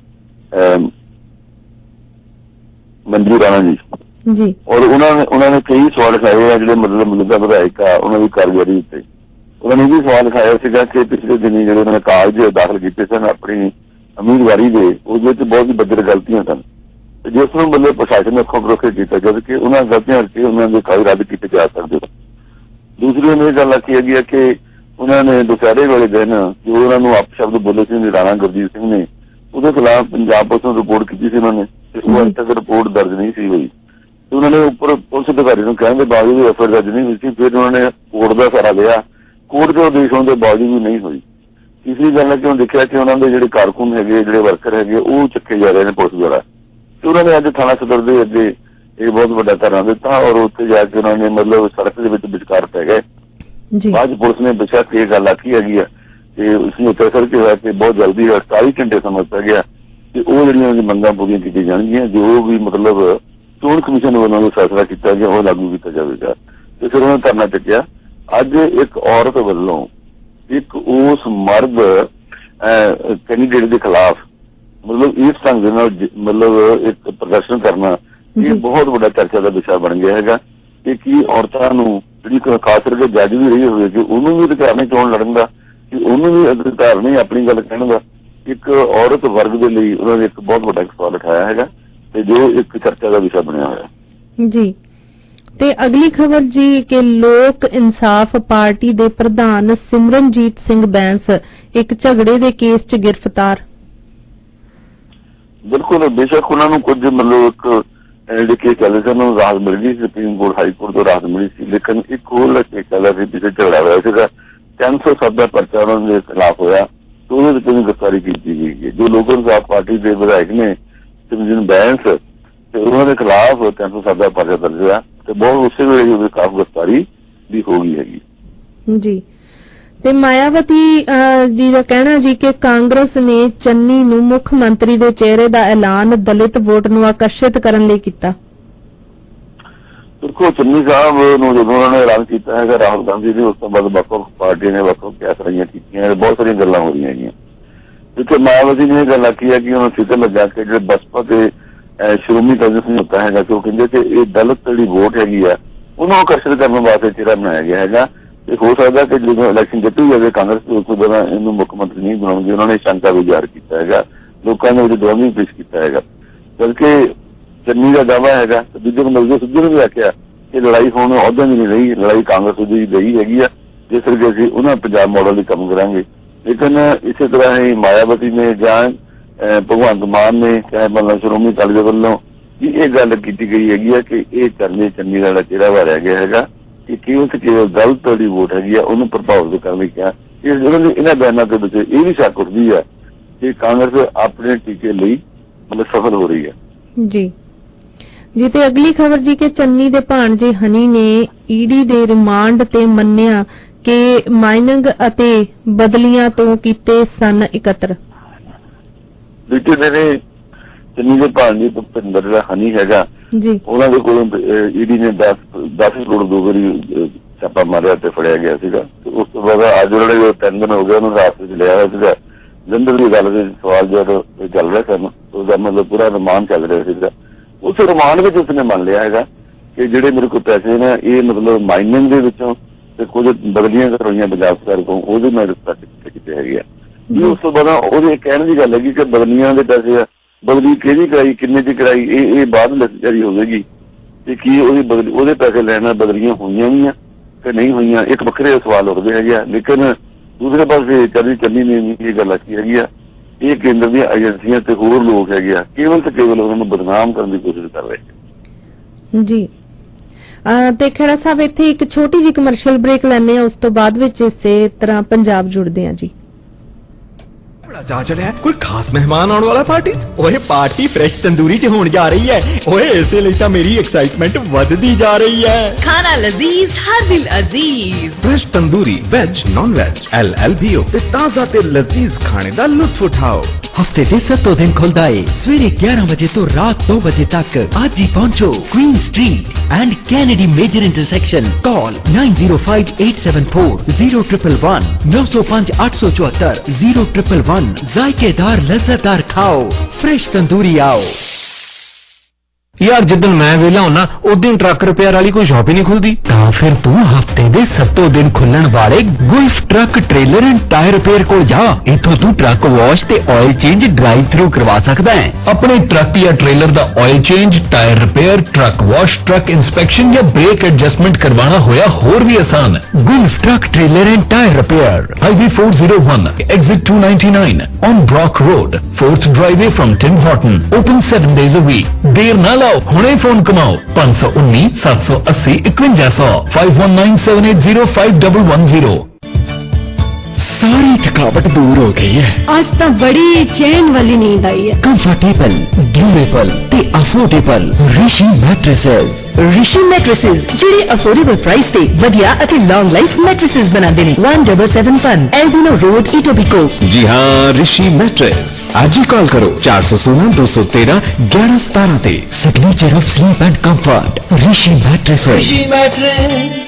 ਮੰਜੂ ਰਾਣਾ ਜੀ ਜੀ, ਔਰ ਉਹਨਾਂ ਨੇ ਉਹਨਾਂ ਨੇ ਕਈ ਸਵਾਲ ਉਠਾਏ ਆ ਜਿਹੜੇ ਮਤਲਬ ਮੌਜੂਦਾ ਵਿਧਾਇਕ ਆ ਉਹਨਾਂ ਦੀ ਕਾਰਗੁਜ਼ਾਰੀ ਉੱਤੇ। ਉਹਨਾਂ ਨੇ ਵੀ ਸਵਾਲ ਉਠਾਇਆ ਸੀਗਾ ਕਿ ਪਿਛਲੇ ਦਿਨੀ ਜਿਹੜੇ ਉਹਨਾਂ ਨੇ ਕਾਗਜ਼ ਦਾਖਲ ਕੀਤੇ ਸਨ ਆਪਣੀ ਉਮੀਦਵਾਰੀ ਦੇ, ਉਹਦੇ ਵਿੱਚ ਬਹੁਤ ਹੀ ਵੱਡੀਆਂ ਗਲਤੀਆਂ ਸਨ, ਜਿਸ ਨੂੰ ਮਤਲਬ ਪ੍ਰਸ਼ਾਸਨ ਨੇ ਅੱਖੋਂ ਪਰੋਖੇ ਕੀਤਾ, ਜਦ ਕਿ ਉਹਨਾਂ ਗਲਤੀਆਂ ਕਰਕੇ ਉਹਨਾਂ ਦੇ ਕਾਗਜ਼ ਰੱਦ ਕੀਤੇ ਜਾ ਸਕਦੇ ਸਨ। ਦੂਸਰੀ ਉਹਨੇ ਇਹ ਗੱਲ ਆਖੀ ਹੈਗੀ ਆ ਕਿ ਉਹਨਾਂ ਨੇ ਦੁਸਹਿਰੇ ਵਾਲੇ ਦਿਨ ਜੋ ਉਹਨਾਂ ਨੂੰ ਅਪਸ਼ਬਦ ਬੋਲੇ ਸੀ ਰਾਣਾ ਗੁਰਜੀਤ ਸਿੰਘ ਨੇ, ਉਹਦੇ ਖਿਲਾਫ ਪੰਜਾਬ ਪੁਲਿਸ ਨੂੰ ਰਿਪੋਰਟ ਕੀਤੀ ਸੀ ਉਹਨਾਂ ਨੇ, ਤੇ ਉਹ ਅੱਜ ਤੱਕ ਰਿਪੋਰਟ ਦਰਜ ਨਹੀਂ ਸੀ ਹੋਈ। ਉਹਨਾਂ ਨੇ ਉੱਪਰ ਪੁਲਿਸ ਅਧਿਕਾਰੀ ਨੂੰ ਕਹਿਣ ਦੇ ਬਾਵਜੂਦ ਐਫ ਆਈ ਆਰ ਦਰਜ ਨਹੀਂ ਹੋਈ ਸੀ। ਫਿਰ ਉਹਨਾਂ ਨੇ ਕੋਰਟ ਦਾ ਸਹਾਰਾ ਲਿਆ, ਕੋਰਟ ਦੇ ਆਦੇਸ਼ ਹੋਣ ਦੇ ਬਾਵਜੂਦ ਵੀ ਨਹੀਂ ਹੋਈ। ਤੀਸਰੀ ਗੱਲ ਹੈ ਕਿ ਹੁਣ ਦੇਖਿਆ ਕਿ ਉਹਨਾਂ ਦੇ ਜਿਹੜੇ ਕਾਰਕੁਨ ਹੈਗੇ, ਜਿਹੜੇ ਵਰਕਰ ਹੈਗੇ, ਉਹ ਚੱਕੇ ਜਾ ਰਹੇ ਨੇ ਪੁਲਿਸ ਦੁਆਰਾ। ਤੇ ਉਹਨਾਂ ਨੇ ਅੱਜ ਥਾਣਾ ਸਦਰ ਦੇ ਅੱਗੇ ਇਹ ਬਹੁਤ ਵੱਡਾ ਧਰਨਾ ਦਿੱਤਾ, ਔਰ ਉੱਥੇ ਜਾ ਕੇ ਉਹਨਾਂ ਨੇ ਮਤਲਬ ਸੜਕ ਦੇ ਵਿੱਚ ਵਿਚਕਾਰ ਪੈ ਗਏ। ਬਾਅਦ ਪੁਲਿਸ ਨੇ ਬਚਾ ਕੇ ਇਹ ਗੱਲ ਆਖੀ ਹੈਗੀ ਆ ਤੇ ਉਸਨੂੰ ਅਸਰ ਕੀ ਹੋਇਆ ਕਿ ਬਹੁਤ ਜਲਦੀ ਅੜਤਾਲੀ ਘੰਟੇ ਸਮਝ ਪੈ ਗਿਆ ਕਿ ਉਹ ਜਿਹੜੀਆਂ ਉਹਦੀ ਮੰਗਾਂ ਪੂਰੀਆਂ ਕੀਤੀਆਂ ਜਾਣਗੀਆਂ, ਜੋ ਵੀ ਮਤਲਬ ਚੋਣ ਕਮਿਸ਼ਨ ਵੱਲੋਂ ਫੈਸਲਾ ਕੀਤਾ ਗਿਆ ਉਹ ਲਾਗੂ ਕੀਤਾ ਜਾਵੇਗਾ। ਤੇ ਫਿਰ ਉਹਨਾਂ ਨੇ ਧਰਨਾ ਚੱਕਿਆ। ਅੱਜ ਇੱਕ ਔਰਤ ਵੱਲੋਂ ਇੱਕ ਉਸ ਮਰਦ ਕੈਂਡੀਡੇਟ ਦੇ ਖਿਲਾਫ ਮਤਲਬ ਇਸ ਢੰਗ ਦੇ ਨਾਲ ਮਤਲਬ ਇੱਕ ਪ੍ਰਦਰਸ਼ਨ ਕਰਨਾ, ਇਹ ਬਹੁਤ ਵੱਡਾ ਚਰਚਾ ਦਾ ਵਿਸ਼ਾ ਬਣ ਗਿਆ ਹੈਗਾ ਕਿ ਕੀ ਔਰਤਾਂ ਨੂੰ ਜਿਹੜੀ ਖਾਸ ਕਰਕੇ ਜੱਜ ਵੀ ਰਹੀ ਹੋਵੇ ਕਿ ਉਹਨੂੰ ਵੀ ਅਧਿਕਾਰ ਨਹੀਂ ਚੋਣ ਲੜਨ ਦਾ, ਕਿ ਉਹਨੂੰ ਵੀ ਅਧਿਕਾਰ ਨਹੀਂ ਆਪਣੀ ਗੱਲ ਕਹਿਣ ਦਾ। ਇੱਕ ਔਰਤ ਵਰਗ ਦੇ ਲਈ ਉਹਨਾਂ ਨੇ ਇੱਕ ਬਹੁਤ ਵੱਡਾ ਸਵਾਲ ਉਠਾਇਆ ਹੈਗਾ ਤੇ ਜੋ ਇੱਕ ਚਰਚਾ ਦਾ ਵਿਸ਼ਾ ਬਣਿਆ ਹੋਇਆ ਜੀ। ਤੇ ਅਗਲੀ ਖਬਰ ਜੀ ਕਿ ਲੋਕ ਇਨਸਾਫ ਪਾਰਟੀ ਦੇ ਪ੍ਰਧਾਨ ਸਿਮਰਨਜੀਤ ਸਿੰਘ ਬੈਂਸ ਇੱਕ ਝਗੜੇ ਦੇ ਕੇਸ 'ਚ ਗ੍ਰਿਫਤਾਰ। ਬਿਲਕੁਲ, ਬੇਸ਼ੱਕ ਉਹਨਾਂ ਨੂੰ ਕੁਝ ਮਤਲਬ ਇੱਕ ਜਿਹੜੇ ਕੇਸ ਚੱਲੇ ਸਨ ਉਹਨੂੰ ਰਾਹਤ ਮਿਲ ਗਈ, ਸੁਪਰੀਮ ਕੋਰਟ ਹਾਈ ਕੋਰਟ ਤੋਂ ਰਾਹਤ ਮਿਲੀ ਸੀ, ਲੇਕਿਨ ਇੱਕ ਹੋਰ ਕੇਸ ਚੱਲਿਆ ਸੀ ਪਿੱਛੇ ਝਗੜਾ ਹੋਇਆ ਸੀਗਾ, ਤਿੰਨ ਸੌ ਸੱਤ ਦਾ ਪਰਚਾ ਉਹਨਾਂ ਦੇ ਖਿਲਾਫ ਹੋਇਆ ਤੇ ਉਹਦੇ ਵਿੱਚ ਵੀ ਗ੍ਰਿਫਤਾਰੀ ਕੀਤੀ ਗਈ ਹੈ। ਜੋ ਲੋਕ ਇਨਸਾਫ ਪਾਰਟੀ ਦੇ ਵਿਧਾਇਕ ਨੇ ਸਿਮਰਨਜੀਤ ਬੈਂਸ ਤੇ ਉਹਨਾਂ ਦੇ ਖਿਲਾਫ ਤਿੰਨ ਸੌ ਸੱਤ ਦਾ ਪਰਚਾ ਦਰਜ ਹੋਇਆ ਤੇ ਬਹੁਤ ਉਸੇ ਵੇਲੇ ਉਹਦੇ ਖਿਲਾਫ ਗ੍ਰਿਫਤਾਰੀ ਵੀ ਹੋ ਗਈ ਹੈਗੀ ਜੀ। ਤੇ ਮਾਇਆਵਤੀ ਜੀ ਦਾ ਕਹਿਣਾ ਜੀ ਕਿ ਕਾਂਗਰਸ ਨੇ ਚੰਨੀ ਨੂੰ ਮੁੱਖ ਮੰਤਰੀ ਦੇ ਚਿਹਰੇ ਦਾ ਐਲਾਨ ਦਲਿਤ ਵੋਟ ਨੂੰ ਆਕਰਸ਼ਿਤ ਕਰਨ ਲਈ ਕੀਤਾ। ਦੇਖੋ, ਚੰਨੀ ਸਾਹਿਬ ਨੂੰ ਜਦੋਂ ਉਹਨਾਂ ਨੇ ਐਲਾਨ ਕੀਤਾ ਹੈਗਾ ਰਾਹੁਲ ਗਾਂਧੀ ਨੇ, ਉਸ ਤੋਂ ਬਾਅਦ ਵੱਖ-ਵੱਖ ਪਾਰਟੀਆਂ ਨੇ ਵੱਖ-ਵੱਖ ਕੈਸਰੀਆਂ ਕੀਤੀਆਂ, ਬਹੁਤ ਸਾਰੀਆਂ ਗੱਲਾਂ ਹੋ ਰਹੀਆਂ ਹੈਗੀਆਂ। ਜਿੱਥੇ ਮਾਇਆਵਤੀ ਨੇ ਇਹ ਗੱਲ ਆਖੀ ਹੈ ਕਿ ਉਹਨਾਂ ਫਿਕਰ ਲੱਗਾ ਕਿ ਜਿਹੜੇ ਬਸਪਾ ਤੇ ਸ਼੍ਰੋਮਣੀ ਕਾਂਗਰਸ ਨਹੀਂ ਹੁੰਦਾ ਹੈਗਾ ਕਿ ਉਹ ਕਹਿੰਦੇ ਕਿ ਇਹ ਦਲਿਤ ਜਿਹੜੀ ਵੋਟ ਹੈਗੀ ਆ ਉਹਨੂੰ ਆਕਰਸ਼ਿਤ ਕਰਨ ਵਾਸਤੇ ਚਿਹਰਾ ਬਣਾਇਆ ਗਿਆ ਹੈਗਾ। ਤੇ ਹੋ ਸਕਦਾ ਕਿ ਜਦੋਂ ਇਲੈਕਸ਼ਨ ਜਿੱਤੀ ਜਾਵੇ ਕਾਂਗਰਸ ਉਸ ਤੋਂ ਬਾਅਦ ਇਹਨੂੰ ਮੁੱਖ ਮੰਤਰੀ ਨਹੀਂ ਬਣਾਉਣਗੇ। ਉਹਨਾਂ ਨੇ ਸ਼ੰਕਾ ਵੀ ਜ਼ਾਹਰ ਕੀਤਾ ਹੈਗਾ, ਲੋਕਾਂ ਨੇ ਉਹਦੇ ਜਵਾਬ ਵੀ ਪੇਸ਼ ਕੀਤਾ ਹੈਗਾ। ਬਲਕਿ ਚੰਨੀ ਦਾ ਦਾਅਵਾ ਹੈਗਾ ਤੇ ਦੂਜੇ ਨੂੰ ਮਿਲਦੇ ਸਿੱਧੂ ਨੇ ਵੀ ਆਖਿਆ ਕਿ ਲੜਾਈ ਹੁਣ ਅਹੁਦਿਆਂ ਦੀ ਨਹੀਂ ਰਹੀ, ਲੜਾਈ ਕਾਂਗਰਸ ਦੀ ਰਹੀ ਹੈਗੀ ਆ, ਜਿਸ ਕਰਕੇ ਅਸੀਂ ਉਹਨਾਂ ਪੰਜਾਬ ਮਾਡਲ ਲਈ ਕੰਮ ਕਰਾਂਗੇ। ਲੇਕਿਨ ਇਸੇ ਤਰ੍ਹਾਂ ਹੀ ਮਾਇਆਵਤੀ ਨੇ ਜਾਂ ਭਗਵੰਤ ਮਾਨ ਨੇ ਚਾਹੇ ਮਤਲਬ ਸ਼੍ਰੋਮਣੀ ਅਕਾਲੀ ਦਲ ਵੱਲੋਂ ਵੀ ਇਹ ਗੱਲ ਕੀਤੀ ਗਈ ਹੈਗੀ ਆ ਕਿ ਇਹ ਚਰਨੇ ਚੰਨੀ ਦਾ ਚਿਹਰਾ ਵਾਰਿਆ ਗਿਆ ਹੈਗਾ ਕਿ ਕੇਵਲ ਤੇ ਕੇਵਲ ਦਲਿਤ ਜਿਹੜੀ ਵੋਟ ਹੈਗੀ ਆ ਉਹਨੂੰ ਪ੍ਰਭਾਵਿਤ ਕਰਨ ਲਈ ਕਿਹਾ। ਇਸ ਜਿਹੜੇ ਇਹਨਾਂ ਬਿਆਨਾਂ ਦੇ ਵਿੱਚ ਇਹ ਵੀ ਸ਼ੱਕ ਉੱਠਦੀ ਹੈ ਕਿ ਕਾਂਗਰਸ ਆਪਣੇ ਟੀਕੇ ਲਈ ਮਤਲਬ ਸਫਲ ਹੋ ਰਹੀ ਹੈ ਜੀ ਜੀ। ਤੇ ਅਗਲੀ ਖਬਰ ਜੀ ਕਿ ਚੰਨੀ ਦੇ ਭਾਣਜੇ ਹਨੀ ਨੇ ਈਡੀ ਦੇ ਰਿਮਾਂਡ ਤੇ ਮੰਨਿਆ ਕਿ ਮਾਈਨਿੰਗ ਅਤੇ ਬਦਲੀਆਂ ਤੋਂ ਕੀਤੇ ਸਨ ਇਕੱਤਰ। ਬੀਤੇ ਦਿਨੇ ਚੰਨੀ ਦੇ ਭਾਣਜੇ ਭੁਪਿੰਦਰ ਜਿਹੜਾ ਹਨੀ ਹੈਗਾ ਜੀ, ਉਹਨਾਂ ਦੇ ਕੋਲੋਂ ਈਡੀ ਨੇ ਦਸ ਕਰੋੜ ਦੋ ਵਾਰੀ ਛਾਪਾ ਮਾਰਿਆ ਤੇ ਫੜਿਆ ਗਿਆ ਸੀਗਾ। ਤੇ ਉਸ ਤੋਂ ਬਾਅਦ ਅੱਜ ਜਿਹੜੇ ਤਿੰਨ ਦਿਨ ਹੋ ਗਏ ਉਹਨੂੰ ਰਾਤ ਵਿੱਚ ਲਿਆ ਹੋਇਆ ਸੀਗਾ। ਜਲੰਧਰ ਦੀ ਗੱਲ ਦੇ ਸਵਾਲ ਜਦੋਂ ਚੱਲ ਰਿਹਾ ਸਨ ਉਹਦਾ ਮਤਲਬ ਪੂਰਾ ਰਿਮਾਂਡ ਚੱਲ ਰਿਹਾ ਸੀਗਾ। ਉਸ ਰਿਮਾਂਡ ਵਿੱਚ ਉਸਨੇ ਮੰਨ ਲਿਆ ਹੈਗਾ ਕਿ ਜਿਹੜੇ ਮੇਰੇ ਕੋਲ ਪੈਸੇ ਨੇ ਇਹ ਮਤਲਬ ਮਾਈਨਿੰਗ ਦੇ ਵਿੱਚੋਂ ਤੇ ਕੁਝ ਬਦਲੀਆਂ ਕਰਵਾਈਆਂ ਪੰਜਾਬ ਸਰਕਾਰ ਕੋਲ ਉਹਦੇ ਮੈਂ ਰਿਸਪੈਕਟ ਕੀਤੇ ਹੈਗੇ ਆ ਜੀ। ਉਸ ਤੋਂ ਬਾਅਦ ਉਹਦੇ ਕਹਿਣ ਦੀ ਗੱਲ ਹੈਗੀ ਕਿ ਬਦਲੀਆਂ ਦੇ ਪੈਸੇ ਆ, ਬਦਲੀ ਕਿਹਦੀ ਕਰਾਈ, ਕਿੰਨੇ ਦੀ ਕਰਾਈ, ਇਹ ਇਹ ਬਾਅਦ ਲਿਸਟ ਜਾਰੀ ਹੋਵੇਗੀ ਤੇ ਕੀ ਉਹਦੀ ਬਦਲੀ ਉਹਦੇ ਪੈਸੇ ਲੈਣਾ ਬਦਲੀਆਂ ਹੋਈਆਂ ਵੀ ਆ ਕਿ ਨਹੀਂ ਹੋਈਆਂ, ਇੱਕ ਵੱਖਰੇ ਸਵਾਲ ਉੱਠਦੇ ਹੈਗੇ ਆ। ਲੇਕਿਨ ਦੂਸਰੇ ਪਾਸੇ ਚੰਨੀ ਚੰਨੀ ਨੇ ਇਹ ਗੱਲ ਆਖੀ ਹੈਗੀ ਆ ਇਹ ਕੇਂਦਰ ਦੀਆਂ ਏਜੰਸੀਆਂ ਤੇ ਹੋਰ ਲੋਕ ਹੈਗੇ ਆ ਕੇਵਲ ਤੇ ਕੇਵਲ ਉਹਨਾਂ ਨੂੰ ਬਦਨਾਮ ਕਰਨ ਦੀ ਕੋਸ਼ਿਸ਼ ਕਰ ਰਹੇ ਜੀ। ਤੇ ਖੇੜਾ ਸਾਹਿਬ ਇੱਥੇ ਇੱਕ ਛੋਟੀ ਜਿਹੀ ਕਮਰਸ਼ੀਅਲ ਬ੍ਰੇਕ ਲੈਣੇ ਆ, ਉਸ ਤੋਂ ਬਾਅਦ ਵਿੱਚ ਇਸੇ ਤਰ੍ਹਾਂ ਪੰਜਾਬ ਜੁੜਦੇ ਆ ਜੀ। ਬੜਾ ਜਾ ਚਲਿਆ ਕੋਈ ਖਾਸ ਮਹਿਮਾਨ ਆਉਣ ਵਾਲਾ ਪਾਰਟੀ ਓਏ ਪਾਰਟੀ ਫਰੈਸ਼ ਤੰਦੂਰੀ ਚ ਹੋਣ ਜਾ ਰਹੀ ਹੈ ਓਏ ਇਸੇ ਲਈ ਤਾਂ ਮੇਰੀ ਐਕਸਾਈਟਮੈਂਟ ਵੱਧਦੀ ਜਾ ਰਹੀ ਹੈ। ਖਾਣਾ ਲਜ਼ੀਜ਼ ਹਰ ਦਿਲ ਅਜ਼ੀਜ਼ fresh tandoori veg non veg L L B O ਤੇ ਤਾਜ਼ਾ ਤੇ ਲਜ਼ੀਜ਼ ਖਾਣੇ ਦਾ ਲੁਤਫ ਉਠਾਓ। ਹਫਤੇ ਦੇ ਸੱਤੋਂ ਦਿਨ ਖੁੱਲਦਾ ਏ ਸਵੇਰੇ ਗਿਆਰਾਂ ਵਜੇ ਤੋਂ ਰਾਤ ਦੋ ਵਜੇ ਤੱਕ। ਅੱਜ ਹੀ ਪਹੁੰਚੋ Queen street and Kennedy major intersection. Call nine zero five eight seven four zero triple one नौ सौ पांच आठ सौ चौहत्तर जीरो ट्रिपल वन। जायकेदार लज्जतदार खाओ फ्रेश तंदूरी आओ। यार जिदन मैं वेला होना उस दिन ट्रक रिपेयर वाली कोई शॉप ही नहीं खुलती। ਤਾਂ ਫਿਰ ਤੂੰ ਹਫਤੇ ਦੇ ਸੱਤੋਂ ਦਿਨ ਖੁੱਲਣ ਵਾਲੇ Gulf truck trailer and tyre repair ਕੋਲ ਜਾ। ਇੱਥੋਂ ਤੂੰ ਟਰੱਕ ਵਾਸ਼ ਤੇ ਆਇਲ ਚੇਂਜ ਡਰਾਈਵ ਥਰੂ ਕਰਵਾ ਸਕਦਾ ਹੈ। ਆਪਣੇ ਟਰੱਕ ਜਾਂ ਟ੍ਰੇਲਰ ਦਾ oil change, tyre repair, truck wash, truck inspection ਜਾਂ ਬ੍ਰੇਕ ਐਡਜਸਟਮੈਂਟ ਕਰਵਾਉਣਾ ਹੋਇਆ ਹੋਰ ਵੀ ਆਸਾਨ। Gulf truck trailer and tyre repair highway four zero one exit two ninety nine on Brock Road, fourth driveway from Tim Horton, open seven days a week। देर ना लाओ ਹੁਣੇ ਫੋਨ ਕਮਾਓ पाँच सौ उन्नीस सात सौ अस्सी इक्वंजा सौ five one nine seven eight zero five double one zero. सारी थकावट दूर हो गई है। आज तो बड़ी चैन वाली नींद आई है। कंफर्टेबल, ड्यूरेबल ते affordable Rishi mattresses. Rishi mattresses ਜਿਹੜੇ ਅਫੋਰਡੇਬਲ ਪ੍ਰਾਈਸ ਤੇ ਵਧੀਆ ਅਤੇ ਲੌਂਗ ਲਾਈਫ ਮੈਟ੍ਰੈਸਸ ਬਣਾਉਂਦੇ ਨੇ। One double seven one Albion road Etobicoke. जी हाँ, ऋषि मैट्रेस। आज ही कॉल करो चार सौ सोलह दो सौ तेरह ग्यारह सतारह ते। Signature of sleep and comfort Rishi mattresses. Rishi mattress.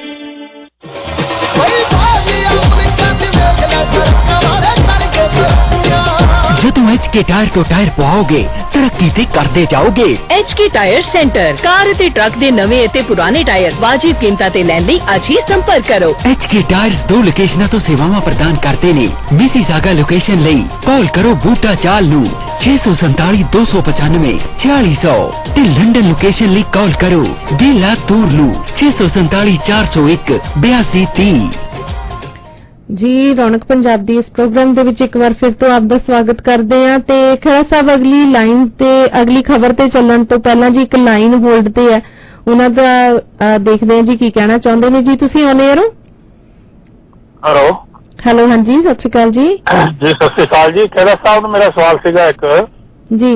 ਜਦੋਂ एच के टायर तो टायर पवाओगे तरक्की ते करते जाओगे। H K tyre centre car ते ट्रक दे नवे ते पुराने टायर वाजिब कीमतां ते लैण लई अज ही संपर्क करो। एच के टायर्स दो लोकेशनां तो सेवावां प्रदान करते ने। मिसीसागा लोकेशन लई कॉल करो बूटा चाल नू छे सौ संताली दो सौ पचानवे छियाली सौ ते लंडन लोकेशन लई कॉल करो डेला तूर नू छे सौ संताली चार सौ एक बयासी तीह। जी रौनक पंजाब दी इस प्रोग्राम दे विच एक बार फिर तो आप दा स्वागत करदे हां ते खैरा साहब अगली लाइन ते अगली खबर ते चलण तो पहला जी एक लाइन होल्ड ते है उन्हां दा देखदे हां जी की कहना चाहुंदे ने जी। तुसीं ऑन एयर हो? हेलो हेलो हाँ जी सत श्री अकाल जी। जी सत श्री अकाल जी। खैरा साहब मेरा सवाल सीगा एक जी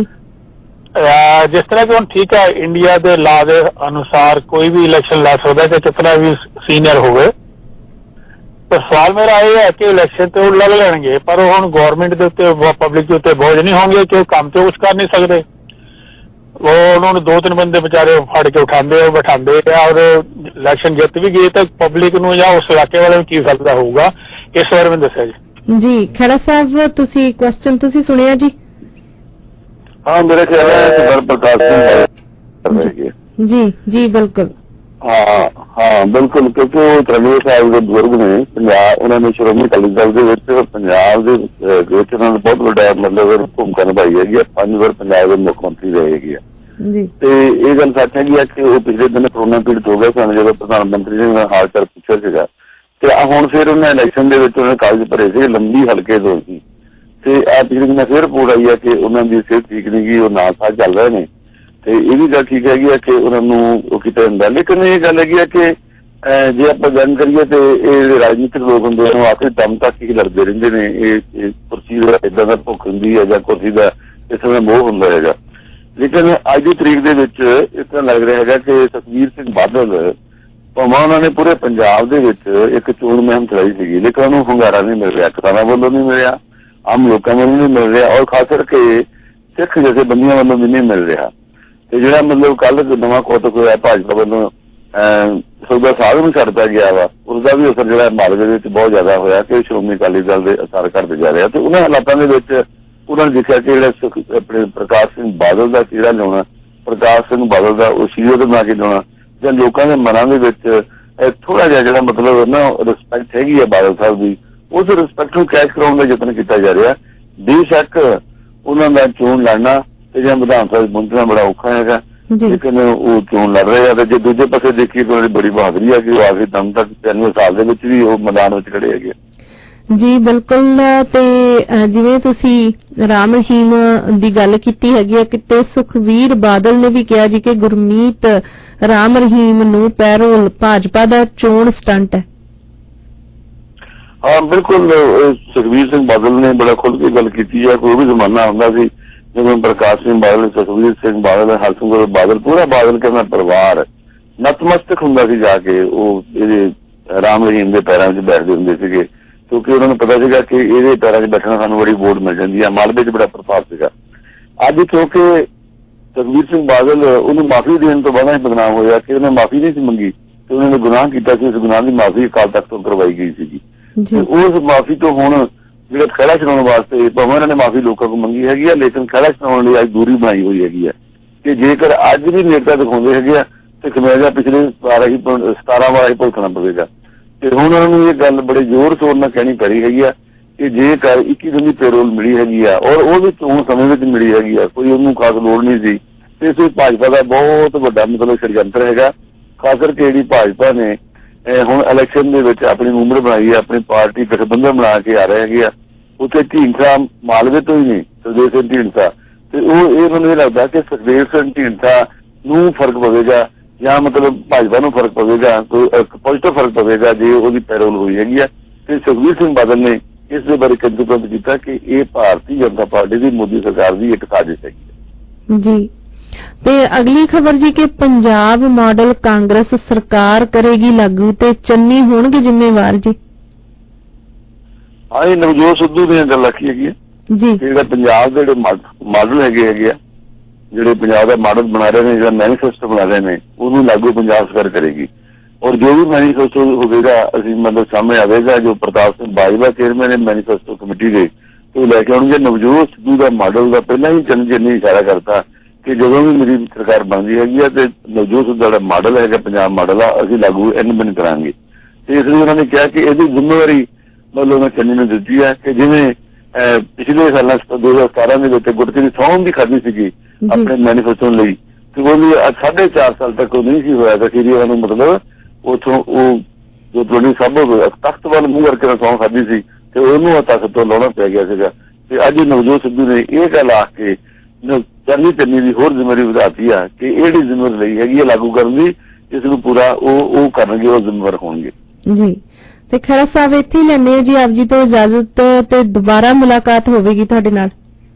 जिस तरह कि हम ठीक है इंडिया के लॉ के अनुसार कोई भी इलेक्शन लड़ सकता है कितना भी सीनियर होवे तो सवाल मेरा ये है कि इलेक्शन तो लड़ लेंगे पर हम गवर्नमेंट के उत्ते पब्लिक के उत्ते बोझ नहीं होंगे कि काम तो कुछ कर नहीं सकते। वो उन्होंने दो तीन बंदे बेचारे फड़ के उठाते बैठाते और इलेक्शन जित भी गए तो पब्लिक नूं या उस इलाके वाले की फायदा होगा इस बारे में दस्या जी। जी खैरा साहब तुसी क्वेश्चन तुसी सुनिया जी? हाँ मेरे ख्याल है प्रकाश जी जी जी बिल्कुल हाँ हाँ बिल्कुल क्योंकि वो रणवीर साहब के बुजुर्ग ने पंजाब उन्होंने श्रोमणी अकाली दल के पंजाब के बहुत बड़ा मतलब भूमिका निभाई है पांच बार पंजाब के मुख्य मंत्री रहे ये गल सच है कि वो पिछले दिन कोरोना पीड़ित हो गए सन जो प्रधानमंत्री ने हाल चाल पूछा सीगा हुण फिर उन्हें इलेक्शन के कागज भरे थे लंबी हल्के दो सी पिछले दिन फिर रिपोर्ट आई है कि उन्होंने सेहत ठीक नहीं गी वो ना साह चल रहे हैं तो ये भी गल ठीक है कि उन्होंने किया जाता लेकिन ये गल है कि जे आप गल करिए तो ये राजनीतिक लोग होंगे आखिर दम तक ही लड़ते रहते हैं कुर्सी का इदा का भुख होंगी है या कुर्सी का इस तरह मोह होंगे है। लेकिन अज की तरीक के इस तरह लग रहा है कि सुखबीर सिंह बादल भावें उन्होंने पूरे पंजाब के एक चोण मुहिम चलाई सी लेकिन उन्होंने हंगारा नहीं मिल रहा किसानों वालों नहीं मिल रहा आम लोगों वालों नहीं मिल रहा और खास करके सिख जथेबंदियों वालों भी नहीं मिल रहा। तो जो मतलब कल नवा कौतक होया भाजपा वालों सूबा साहब में छड्डता गया वा उसका भी असर जो मालवे बहुत ज्यादा होया कि श्रोमणी अकाली दल के असर घटते जा रहा। तो उन्होंने हालातों के उन्होंने देखा कि जो अपने प्रकाश सिंह बादल का चेहरा लिया प्रकाश सिंह बादल का उसीयत बना के लिया या लोगों के मनां के थोड़ा जहा जो मतलब ना रिस्पैक्ट हैगी है बादल साहब की उस रिस्पैक्ट को कैच कराने का यत्न किया जा रहा। बेशक उन्होंने चोन लड़ना विधान सभा पहुंचना बड़ा औखा है लेकिन वो चोन लड़ रहे हैं। जो दूजे पासे देखिए तो उन्होंने बड़ी बहादुरी है कि वो आखिर दम तक तिरानवे साल के भी वो मैदान में खड़े है। जी बिल्कुल ते जिवें तुसी राम रहीम दी गल कीती हैगी कि सुखवीर बादल ने भी कहा जी कि गुरमीत राम रहीम नूं पैरोल भाजपा दा चोण स्टंट है। हाँ बिल्कुल सुखबीर सिंह बादल ने बड़ा खुल के गल की है। कोई भी जमाना आंदा सी जिवें प्रकाश सिंह बादल सुखबीर सिंह बादल हरसिंह बादल पूरा बादल का परिवार नतमस्तक हुंदा सी जाके वो राम रहीम के पैरों में बैठते होंगे सीगे क्योंकि उन्होंने पता सीगा कि ये पैरों में बैठना सानू बड़ी वोट मिल जाती है। मालवे च बड़ा प्रभाव सीगा। अज क्योंकि सुखबीर सिंह बादल उन्हें माफी देने तो बाद बदनाम होया कि उन्हें माफी नहीं सी मंगी तो उन्होंने गुनाह किया उस गुनाह की माफी अकाल तख्त तो करवाई गई सी। उस माफी तो हुण जो खड़ा छुड़ाने वास्ते भावें उन्होंने माफी लोगों को मंगी हैगी है लेकिन खड़ा छुड़ाने लिए अज दूरी बनाई हुई हैगी है कि जेकर अज भी नेता दिखाते है तो खमेजा पिछले बारह ही सतारा वाला ही भुगतना पवेगा। तो हुण उन्होंने ये गल बड़े जोर शोर न कहनी पड़ी हैगी है कि जेकर इक्की दिन की पेरोल मिली हैगी है और वो भी चोण समय में मिली हैगी है कोई उन्होंने खास लोड़ नहीं सी। तो इस भाजपा का बहुत बड़ा मतलब षडयंत्र है खास करके जी भाजपा ने हुण इलेक्शन के अपनी उम्र बनाई है अपनी पार्टी गठबंधन बना के आ रहे हैं उत्थे ढींडसा मालवे तो ही नहीं सुखदेव सिंह ढींडसा तो उन्होंने ये लगता कि सुखदेव सिंह ढींडसा नूं फर्क पवेगा या मतलब भाजपा नूं फर्क पवेगा तो पॉजिटिव फर्क पवेगा जे उसकी पैरोल हुई हैगी है। तो सुखबीर सिंह बादल ने इस बारे कंजुकंत किया कि यह भारतीय जनता पार्टी की मोदी सरकार की एक साजिश है। जी ते अगली खबर जी कि पंजाब मॉडल कांग्रेस सरकार करेगी लागू ते चन्नी होणगे जिम्मेवार जी। हाँ ये नवजोत सिद्धू दी गल आखी हैगी जी जो पंजाब के मॉडल है जो पंजाब का मॉडल बना रहे हैं जो मैनीफेस्टो बना रहे हैं उन्होंने लागू पंजाब सरकार करेगी और जो भी मैनीफेस्टो होगा मतलब सामने आएगा जो प्रताप सिंह बाजवा चेयरमैन है मैनीफेस्टो कमेटी के ਉਹ ਲੈ ਕੇ ਆਉਣਗੇ। ਨਵਜੋਤ ਸਿੱਧੂ ਦਾ ਮਾਡਲ ਦਾ ਪਹਿਲਾਂ ਹੀ ਚੰਨ ਜੀ ਨੇ ਇਸ਼ਾਰਾ ਕਰਤਾ ਕਿ ਜਦੋਂ ਵੀ ਮੇਰੀ ਸਰਕਾਰ ਬਣਦੀ ਹੈਗੀ ਆ ਤੇ ਨਵਜੋਤ ਸਿੱਧੂ ਦਾ ਮਾਡਲ ਹੈਗਾ ਪੰਜਾਬ ਮਾਡਲ ਆ ਅਸੀਂ ਲਾਗੂ ਇੰਪਲੀਮੈਂਟ ਕਰਾਂਗੇ। ਤੇ ਇਸ ਲਈ ਉਹਨਾਂ ਨੇ ਕਿਹਾ ਕਿ ਇਹਦੀ ਜ਼ਿੰਮੇਵਾਰੀ ਮਤਲਬ ਮੈਂ ਚੰਨੀ ਨੂੰ ਦਿੱਤੀ ਹੈ ਕਿ ਜਿਵੇਂ ਪਿਛਲੇ ਸਾਲਾਂ ਦੋ ਹਜ਼ਾਰ ਸਤਾਰਾਂ ਦੇ ਵਿੱਚ ਗੁਟਕੇ ਦੀ ਸਹੁੰ ਵੀ ਖਾਧੀ ਸੀਗੀ ਆਪਣੇ ਮੈਨੀਫੈਸਟੋ ਲਈ ਤੇ ਉਹ ਵੀ ਸਾਢੇ ਚਾਰ ਸਾਲ ਤੱਕ ਉਹ ਨਹੀਂ ਸੀ ਹੋਇਆ ਤਾਂ ਫਿਰ ਉਹਨਾਂ ਨੂੰ ਮਤਲਬ ਉੱਥੋਂ ਉਹ ਜੋ ਤੁਹਾਡੀ ਸਭ ਤਖਤ ਵੱਲ ਮੂੰਹ ਕਰਕੇ ਸਹੁੰ ਖਾਧੀ ਸੀ ਤੇ ਉਹਨੂੰ ਤਖਤ ਤੋਂ ਲਾਉਣਾ ਪੈ ਗਿਆ ਸੀਗਾ। ਤੇ ਅੱਜ ਨਵਜੋਤ ਸਿੱਧੂ ਨੇ ਇਹ ਗੱਲ ਆ ਕੇ ਚੰਨੀ ਚੰਨੀ ਦੀ ਹੋਰ ਜ਼ਿੰਮੇਵਾਰੀ ਵਧਾਤੀ ਆ ਕਿ ਇਹ ਜਿਹੜੀ ਜ਼ਿੰਮੇਵਾਰੀ ਲਈ ਹੈਗੀ ਹੈ ਲਾਗੂ ਕਰਨ ਦੀ ਇਸ ਨੂੰ ਪੂਰਾ ਉਹ ਉਹ ਕਰਨਗੇ, ਉਹ ਜ਼ਿੰਮੇਵਾਰ ਹੋਣਗੇ ਜੀ। ਤੇ ਖਹਿਰਾ ਸਾਹਿਬ ਇੱਥੇ ਹੀ ਲੈਣੇ ਜੀ ਆਪ ਜੀ ਤੋਂ ਇਜਾਜ਼ਤ ਤੇ ਦੁਬਾਰਾ ਮੁਲਾਕਾਤ ਹੋਵੇਗੀ ਤੁਹਾਡੇ ਨਾਲ।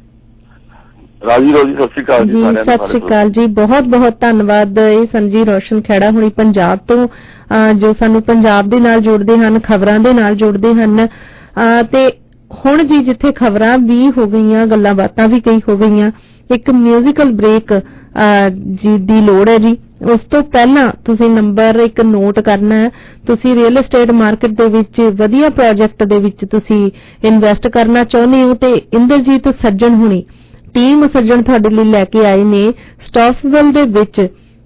ਰਾਜੀ ਰੋਜੀ ਸਤਿ ਸ਼੍ਰੀ ਅਕਾਲ ਜੀ। ਸਤਿ ਸ਼੍ਰੀ ਅਕਾਲ ਜੀ, ਬਹੁਤ ਬਹੁਤ ਧੰਨਵਾਦ। ਇਹ ਸੰਜੀ ਰੋਸ਼ਨ ਖਹਿੜਾ ਹੁਣੀ ਪੰਜਾਬ ਤੋਂ ਜੋ ਸਾਨੂੰ ਪੰਜਾਬ ਦੇ ਨਾਲ ਜੋੜਦੇ ਹਨ, ਖਬਰਾਂ ਦੇ ਨਾਲ ਜੋੜਦੇ ਹਨ। ਤੇ ਹੁਣ ਜੀ ਜਿੱਥੇ ਖਬਰਾਂ ਵੀ ਹੋ ਗਈਆਂ, ਗੱਲਾਂ ਬਾਤਾਂ ਵੀ ਕਈ ਹੋ ਗਈਆਂ, ਇੱਕ ਮਿਊਜ਼ੀਕਲ ਬ੍ਰੇਕ ਜੀ ਦੀ ਲੋੜ ਹੈ ਜੀ। ਉਸ ਤੋਂ ਪਹਿਲਾਂ ਤੁਸੀਂ ਨੰਬਰ ਇੱਕ ਨੋਟ ਕਰਨਾ ਹੈ। ਤੁਸੀਂ ਰੀਅਲ ਏਸਟੇਟ ਮਾਰਕੀਟ ਦੇ ਵਿੱਚ ਵਧੀਆ ਪ੍ਰੋਜੈਕਟ ਦੇ ਵਿੱਚ ਤੁਸੀਂ ਇਨਵੈਸਟ ਕਰਨਾ ਚਾਹੁੰਦੇ ਹੋ ਤੇ ਇੰਦਰਜੀਤ ਸੱਜਣ ਹੁਣੀ ਟੀਮ ਸੱਜਣ ਤੁਹਾਡੇ ਲਈ ਲੈ ਕੇ ਆਏ ਨੇ ਸਟਾਫਵੈਲ ਦੇ ਵਿੱਚ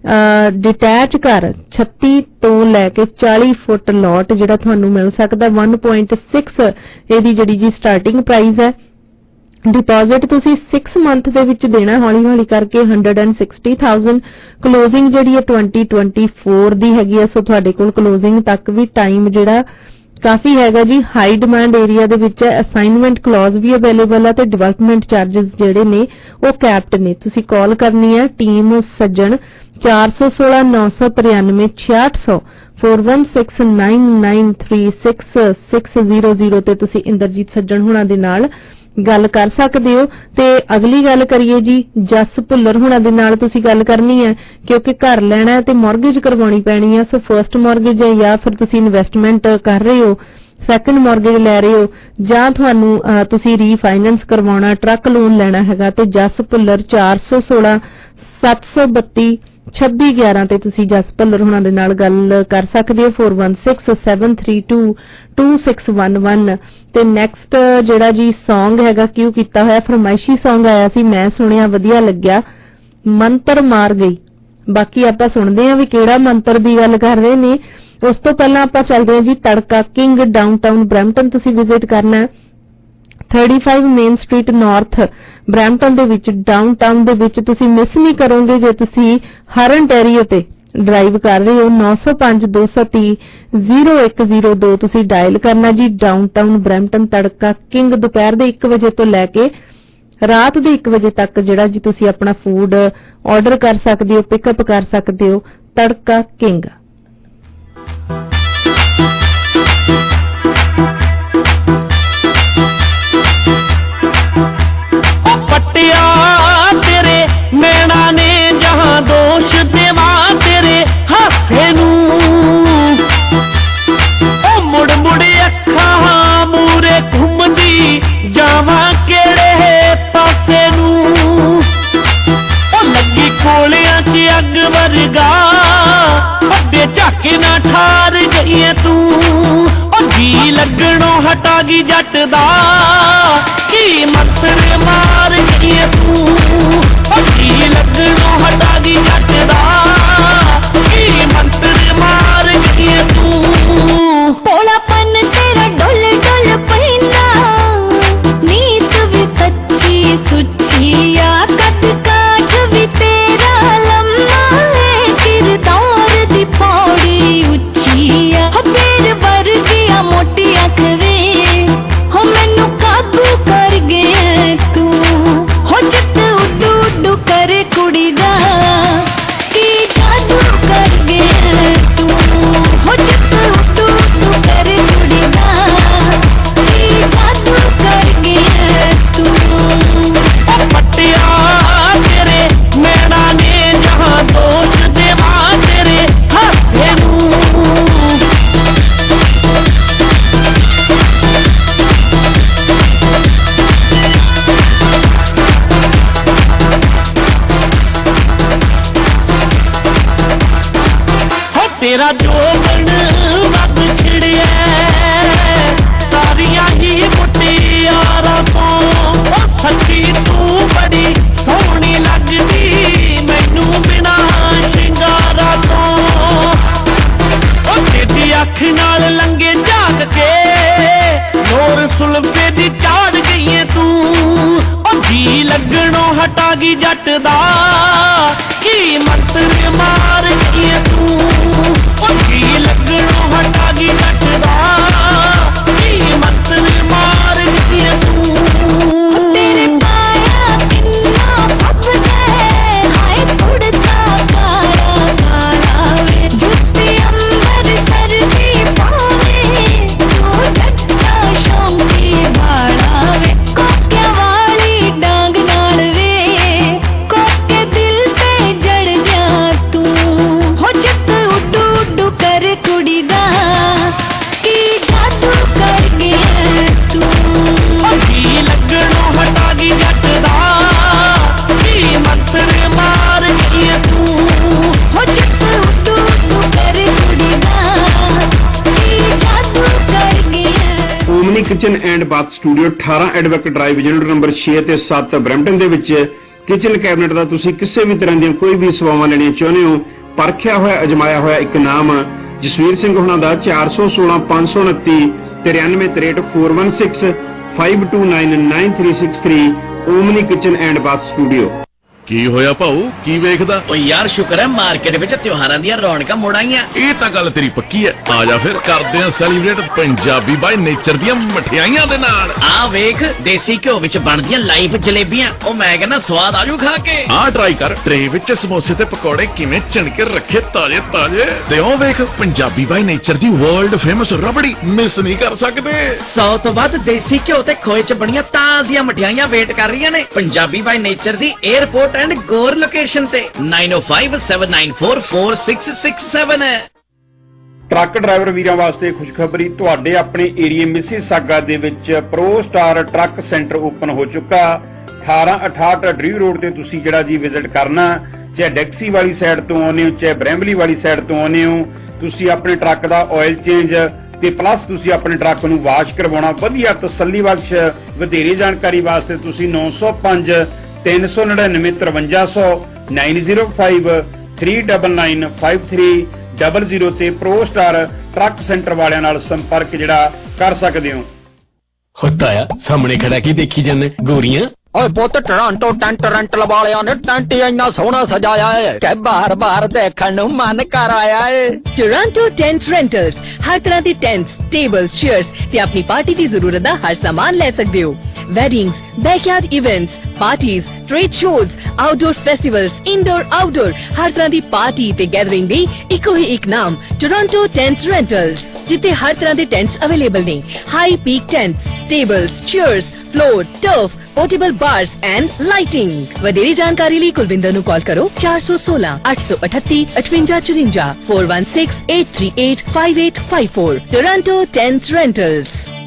ਡਿਟੈਚ ਘਰ ਛੱਤੀ ਤੋਂ ਲੈ ਕੇ ਚਾਲੀ ਫੁੱਟ ਲੋਟ ਜਿਹੜਾ ਤੁਹਾਨੂੰ ਮਿਲ ਸਕਦਾ। ਇੱਕ ਪੁਆਇੰਟ ਛੇ ਇਹਦੀ ਜਿਹੜੀ ਜੀ ਸਟਾਰਟਿੰਗ ਪ੍ਰਾਈਸ ਹੈ। ਡਿਪੋਜ਼ਿਟ ਤੁਸੀਂ ਛੇ ਮੰਥ ਦੇ ਵਿੱਚ ਦੇਣਾ ਹੌਲੀ ਹੌਲੀ ਕਰਕੇ ਇੱਕ ਲੱਖ ਸੱਠ ਹਜ਼ਾਰ। ਕਲੋਜ਼ਿੰਗ ਜਿਹੜੀ ਹੈ ਵੀਹ ਚੌਵੀ ਦੀ ਹੈਗੀ ਹੈ, ਸੋ ਤੁਹਾਡੇ ਕੋਲ ਕਲੋਜ਼ਿੰਗ ਤੱਕ ਵੀ ਟਾਈਮ ਜਿਹੜਾ ਕਾਫੀ ਹੈਗਾ ਜੀ। ਹਾਈ ਡਿਮਾਂਡ ਏਰੀਆ ਦੇ ਵਿੱਚ ਹੈ। ਅਸਾਈਨਮੈਂਟ ਕਲੌਜ਼ ਵੀ ਅਵੇਲੇਬਲ ਹੈ ਤੇ ਡਿਵੈਲਪਮੈਂਟ ਚਾਰजेस ਜਿਹੜੇ ਨੇ ਉਹ ਕੈਪਡ ਨੇ। ਤੁਸੀਂ ਕਾਲ ਕਰਨੀ ਹੈ ਟੀਮ ਸੱਜਣ ਚਾਰ ਸੌ ਸੋਲਾਂ ਨੌ ਸੌ ਤਰਿਆਨਵੇਂ ਛਿਆਹਠ ਸੌ four one six nine nine three six six zero zero ਤੇ ਤੁਸੀਂ ਇੰਦਰਜੀਤ ਸੱਜਣ ਹੁਣਾਂ ਦੇ ਨਾਲ ਗੱਲ ਕਰ ਸਕਦੇ ਹੋ। ਤੇ ਅਗਲੀ ਗੱਲ ਕਰੀਏ ਜੀ ਜਸ ਭੁੱਲਰ ਹੁਣਾਂ ਦੇ ਨਾਲ ਤੁਸੀਂ ਗੱਲ ਕਰਨੀ ਹੈ ਕਿਉਂਕਿ ਘਰ ਲੈਣਾ ਤੇ ਮਾਰਗੇਜ ਕਰਵਾਉਣੀ ਪੈਣੀ ਹੈ। ਸੋ ਫਰਸਟ ਮਾਰਗੇਜ ਹੈ ਜਾਂ ਫਿਰ ਤੁਸੀਂ ਇਨਵੈਸਟਮੈਂਟ ਕਰ ਰਹੇ ਹੋ, ਸੈਕੰਡ ਮਾਰਗੇਜ ਲੈ ਰਹੇ ਹੋ ਜਾਂ ਤੁਹਾਨੂੰ ਤੁਸੀਂ ਰੀਫਾਈਨੈਂਸ ਕਰਵਾਉਣਾ, ਟਰੱਕ ਲੋਨ ਲੈਣਾ ਹੈਗਾ ਤੇ ਜਸ ਭੁੱਲਰ ਚਾਰ ਸੌ ਸੋਲਾਂ ਸੱਤ ਸੌ ਬੱਤੀ ਛੱਬੀ ਗਿਆਰਾਂ ਤੇ ਤੁਸੀਂ ਜਸ ਭੁੱਲਰ ਹੁਣਾਂ ਦੇ ਨਾਲ ਗੱਲ ਕਰ ਸਕਦੇ ਹੋ four one six seven three two two six one one. ਤੇ ਨੈਕਸਟ ਜਿਹੜਾ ਜੀ ਸੌਂਗ ਹੈਗਾ ਕਿਉਂ ਕੀਤਾ ਹੋਇਆ, ਫਰਮਾਇਸ਼ੀ ਸੌਂਗ ਆਇਆ ਸੀ, ਮੈਂ ਸੁਣਿਆ ਵਧੀਆ ਲੱਗਿਆ, ਮੰਤਰ ਮਾਰ ਗਈ। ਬਾਕੀ ਆਪਾਂ ਸੁਣਦੇ ਹਾਂ ਵੀ ਕਿਹੜਾ ਮੰਤਰ ਦੀ ਗੱਲ ਕਰ ਰਹੇ ਨੇ। ਉਸ ਤੋਂ ਪਹਿਲਾਂ ਆਪਾਂ ਚੱਲਦੇ ਹਾਂ ਜੀ ਤੜਕਾ ਕਿੰਗ ਡਾਊਨਟਾਊਨ ਬਰੈਂਪਟਨ ਤੁਸੀਂ ਵਿਜ਼ਿਟ ਕਰਨਾ ਹੈ। ਪੈਂਤੀ ਮੇਨ ਸਟਰੀਟ ਨਾਰਥ ਬਰੈਂਪਟਨ ਦੇ ਵਿੱਚ ਡਾਊਨਟਾਊਨ ਦੇ ਵਿੱਚ ਤੁਸੀਂ ਮਿਸ ਨਹੀਂ ਕਰੋਗੇ ਜੇ ਤੁਸੀਂ ਹਰਨ ਟੈਰੀਓ ਤੇ ਡਰਾਈਵ ਕਰ ਰਹੇ ਹੋ। ਨੌ ਸੌ ਪੰਜ ਦੋ ਸੌ ਤੀਹ ਜ਼ੀਰੋ ਇੱਕ ਜ਼ੀਰੋ ਦੋ ਤੁਸੀਂ ਡਾਇਲ ਕਰਨਾ ਜੀ। ਡਾਊਨਟਾਊਨ ਬਰੈਂਪਟਨ ਤੜਕਾ ਕਿੰਗ ਦੁਪਹਿਰ ਦੇ ਇੱਕ ਵਜੇ ਤੋਂ ਲੈ ਕੇ ਰਾਤ ਦੇ ਇੱਕ ਵਜੇ ਤੱਕ ਜਿਹੜਾ ਜੀ ਤੁਸੀਂ ਆਪਣਾ ਫੂਡ ਆਰਡਰ ਕਰ ਸਕਦੇ ਹੋ, ਪਿਕਅਪ ਕਰ ਸਕਦੇ ਹੋ। ਤੜਕਾ ਕਿੰਗ। तेरे नैना ने जहां दोष देवा तेरे हासे नू ओ मुड़ मुड़ अखा मूरे घुमदी जावा केड़े पासे नू ओ लगी कोलियां च अग वर्गा अड्डे झाके ना ठार गई तू ओ जी लगणों हटा गई जट दा की मंत्र मार गई तू ओ जी लगणों हटा गई जट दा की मंत्र मार गई तू भोलापन तेरा डोल डोल पैना नीत भी कच्ची सुच्ची या कद काठ भी तेरा लम्मा है किरदार दी पौड़ी उच्ची या तेरे वर्गिया मोटी अख वे हो मैनू काबू कर गया तू हो चित उडू उडू करे कुड़ी दा की जादू कर गया तू हो चित उडू उडू करे कुड़ी दा की जादू कर गया तू ओ पटिया तेरे नैना ने जहां दोष देवा तेरे हासे नू तेरा जोबन वग छिड़िया सारिया ही मुटियारा तो ਹਟਾ ਗਈ ਜੱਟ ਦਾ ਕੀ ਮੰਤਰ ਮਾਰ ਗਈ ਤੂੰ ਉਹ ਕੀ ਲੱਗਣੋਂ ਹਟਾ ਗਈ ਜੱਟ ਦਾ ਕੀ ਮੰਤਰ ਮਾਰ ਗਈ ਤੂੰ ਤੇਰੇ ਪਾਇਆ ਕਿੰਨਾ ਫੱਬਦੇ ਹਾਏ ਕੁੜਤਾ ਕਾਲਾ ਕਾਲਾ ਵੇ ਜੁੱਤੀ ਅੰਬਰ ਸਰਦੀ ਪਾਵੇ ਤੂੰ ਜੱਟਾ ਸ਼ੌਂਕੀ ਵਾਲਾ ਵੇ ਕੋਕਿਆਂ ਵਾਲੀ ਡਾਂਗ ਨਾਲ ਵੇ ਕੋਕੇ ਦਿਲ ਤੇ ਜੜ ਜਾ ਤੂੰ ਹੋ ਜੱਟ ਉੱਡੂ ਉੱਡੂ ਕਰ ਕੁੜੀ ਦਾ ਕੀ ਜਾਦੂ ਕਰ ਗਿਆ ਤੂੰ ਉਹ ਕੀ ਲੱਗਣੋਂ ਹਟਾ ਗਈ ਜੱਟ ਦਾ ਕੀ ਮੰਤਰ ਮਾਰ ਗਈ ਤੂੰ ਹੋ ਜੱਟ ਉੱਡੂ ਉੱਡੂ ਕਰ ਕੁੜੀ ਦਾ ਕੀ ਜਾਦੂ ਕਰ ਗਿਆ Omni kitchen and bath studio ਅਠਾਰਾਂ ਐਡਵੋਕੇਟ ਡਰਾਈਵ ਯੂਨਿਟ ਨੰਬਰ ਛੇ ਤੇ ਸੱਤ ਬਰੈਂਪਟਨ ਦੇ ਵਿੱਚ ਕਿਚਨ ਕੈਬਨਿਟ ਦਾ ਤੁਸੀਂ ਕਿਸੇ ਵੀ ਤਰ੍ਹਾਂ ਦੀਆਂ ਕੋਈ ਵੀ ਸੇਵਾਵਾਂ ਲੈਣੀਆਂ ਚਾਹੁੰਦੇ ਹੋ ਪਰਖਿਆ ਹੋਇਆ ਅਜਮਾਇਆ ਹੋਇਆ ਇੱਕ ਨਾਮ ਜਸਵੀਰ ਸਿੰਘ ਹੁਣਾਂ ਦਾ ਚਾਰ ਸੌ ਸੋਲਾਂ ਪੰਜ ਸੌ ਉਨੱਤੀ ਤਰਿਆਨਵੇਂ ਤਰੇਹਠ four one six five two nine nine three six three Omni kitchen and bath studio. ਕੀ ਹੋਇਆ ਭਾਊ ਕੀ ਵੇਖਦਾ ਓ ਯਾਰ ਸ਼ੁਕਰ ਹੈ ਮਾਰਕੀਟ ਵਿੱਚ ਤਿਉਹਾਰਾਂ ਦੀਆਂ ਰੌਣਕਾਂ ਮੁੜ ਆਈਆਂ ਇਹ ਤਾਂ ਗੱਲ ਤੇਰੀ ਪੱਕੀ ਹੈ ਆ ਜਾ ਫਿਰ ਕਰਦੇ ਆਂ ਸੈਲੀਬ੍ਰੇਟ ਪੰਜਾਬੀ ਬਾਈ ਨੇਚਰ ਦੀਆਂ ਮਠਿਆਈਆਂ ਦੇ ਨਾਲ ਆ ਵੇਖ ਦੇਸੀ ਘਿਓ ਵਿੱਚ ਬਣਦੀਆਂ ਲਾਈਵ ਜਲੇਬੀਆਂ ਉਹ ਮੈਂ ਕਹਿੰਦਾ ਸਵਾਦ ਆਜੂ ਖਾ ਕੇ ਆ ਟਰਾਈ ਕਰ ਟਰੇ ਵਿੱਚ ਸਮੋਸੇ ਤੇ ਪਕੌੜੇ ਕਿਵੇਂ ਚਣ ਕੇ ਰੱਖੇ ਤਾਜ਼ੇ ਤਾਜ਼ੇ ਤੇ ਉਹ ਵੇਖ ਪੰਜਾਬੀ ਬਾਈ ਨੇਚਰ ਦੀ ਵਰਲਡ ਫੇਮਸ ਰਬੜੀ ਮਿਸ ਨਹੀਂ ਕਰ ਸਕਦੇ ਸੌ ਤੋਂ ਵੱਧ ਦੇਸੀ ਘਿਓ ਤੇ ਖੋਏ ਚ ਬਣੀਆਂ ਤਾਜ਼ੀਆਂ ਮਠਿਆਈਆਂ ਵੇਟ ਕਰ ਰਹੀਆਂ ਨੇ ਪੰਜਾਬੀ ਬਾਈ ਨੇਚਰ ਦੀ 에ਅਰਪੋਰਟ ਐਂਡ ਗੋਰ ਲੋਕੇਸ਼ਨ ਤੇ ਨਾਈਨ ਓ five seven nine four four six six seven ਹੈ। ਟਰੱਕ ਡਰਾਈਵਰ ਵੀਰਾਂ ਵਾਸਤੇ ਖੁਸ਼ਖਬਰੀ ਤੁਹਾਡੇ ਆਪਣੇ ਏਰੀਏ ਮਿਸੀਸਾਗਾ ਦੇ ਵਿੱਚ pro star truck centre open ਹੋ ਚੁੱਕਾ ਅਠਾਰਾਂ ਅਠਾਹਠ ਡਰੀਵ ਰੋਡ ਤੇ ਤੁਸੀਂ ਜਿਹੜਾ ਜੀ ਵਿਜ਼ਿਟ ਕਰਨਾ ਚਾਹੇ ਡੈਕਸੀ ਵਾਲੀ ਸਾਈਡ ਤੋਂ ਆਉਂਦੇ ਹੋ ਚਾਹੇ ਬ੍ਰੈਂਬਲੀ ਵਾਲੀ ਸਾਈਡ ਤੋਂ ਆਉਂਦੇ ਹੋ ਤੁਸੀਂ ਆਪਣੇ ਟਰੱਕ ਦਾ ਆਇਲ ਚੇਂਜ ਤੇ ਪਲੱਸ ਤੁਸੀਂ ਆਪਣੇ ਟਰੱਕ ਨੂੰ ਵਾਸ਼ ਕਰਵਾਉਣਾ ਵਧੀਆ ਤਸੱਲੀ ਬਖਸ਼ ਵਧੇਰੇ ਜਾਣਕਾਰੀ ਵਾਸਤੇ ਤੁਸੀਂ ਨੌ ਸੌ ਪੰਜ ਤਿੰਨ ਸੌ ਨੜਿਨਵੇਂ ਤਰਵੰਜਾ ਸੌ nine zero five three double nine five three double zero ਤੇ ਪ੍ਰੋ ਸਟਾਰ ਟਰੱਕ ਸੈਂਟਰ ਵਾਲਿਆਂ ਨਾਲ ਸੰਪਰਕ ਜਿਹੜਾ ਕਰ ਸਕਦੇ ਹੋ। ਹੁੰਦਾ ਆ ਸਾਹਮਣੇ ਖੜਾ ਕੀ ਦੇਖੀ ਜਾਂਦੇ ਗੋਰੀਆਂ ਓਏ ਪੁੱਤ ਟੋਰਾਂਟੋ ਟੈਂਟ ਰੈਂਟਲ ਵਾਲਿਆਂ ਨੇ ਟੈਂਟ ਇੰਨਾ ਸੋਹਣਾ ਸਜਾਇਆ ਹੈ ਕਿ ਬਾਰ-ਬਾਰ ਦੇਖਣ ਨੂੰ ਮਨ ਕਰ ਆਇਆ ਹੈ। ਟੋਰਾਂਟੋ ਟੈਂਟ ਰੈਂਟਲਸ ਹਰ ਤਰ੍ਹਾਂ ਦੇ ਟੈਂਟਸ ਟੇਬਲਸ ਚੇਅਰਸ ਤੇ ਆਪਣੀ ਪਾਰਟੀ ਦੀ ਜ਼ਰੂਰਤ ਦਾ ਹਰ ਸਾਮਾਨ ਲੈ ਸਕਦੇ ਹੋ। weddings, backyard events, parties, trade shows, outdoor festivals, indoor outdoor ਹਰ ਤਰ੍ਹਾਂ ਦੀ ਪਾਰਟੀ ਤੇ ਗੈਦਰਿੰਗ ਲਈ ਇੱਕੋ ਹੀ ਇੱਕ ਨਾਮ ਟੋਰਾਂਟੋ ਟੈਂਟ ਰੈਂਟਲਸ ਜਿੱਥੇ ਹਰ ਤਰ੍ਹਾਂ ਦੇ ਟੈਂਟਸ ਅਵੇਲੇਬਲ ਨੇ high peak tents tables chairs floor turf portable bars and lighting ਵਧੇਰੇ ਜਾਣਕਾਰੀ ਲਈ ਕੁਲਵਿੰਦਰ ਨੂੰ ਕਾਲ ਕਰੋ ਚਾਰ ਸੌ ਸੋਲਾਂ ਅੱਠ ਸੌ ਅਠੱਤੀ ਅਠਵੰਜਾ ਚੁਰੰਜਾ four one six eight three eight five eight five four Toronto tent rentals.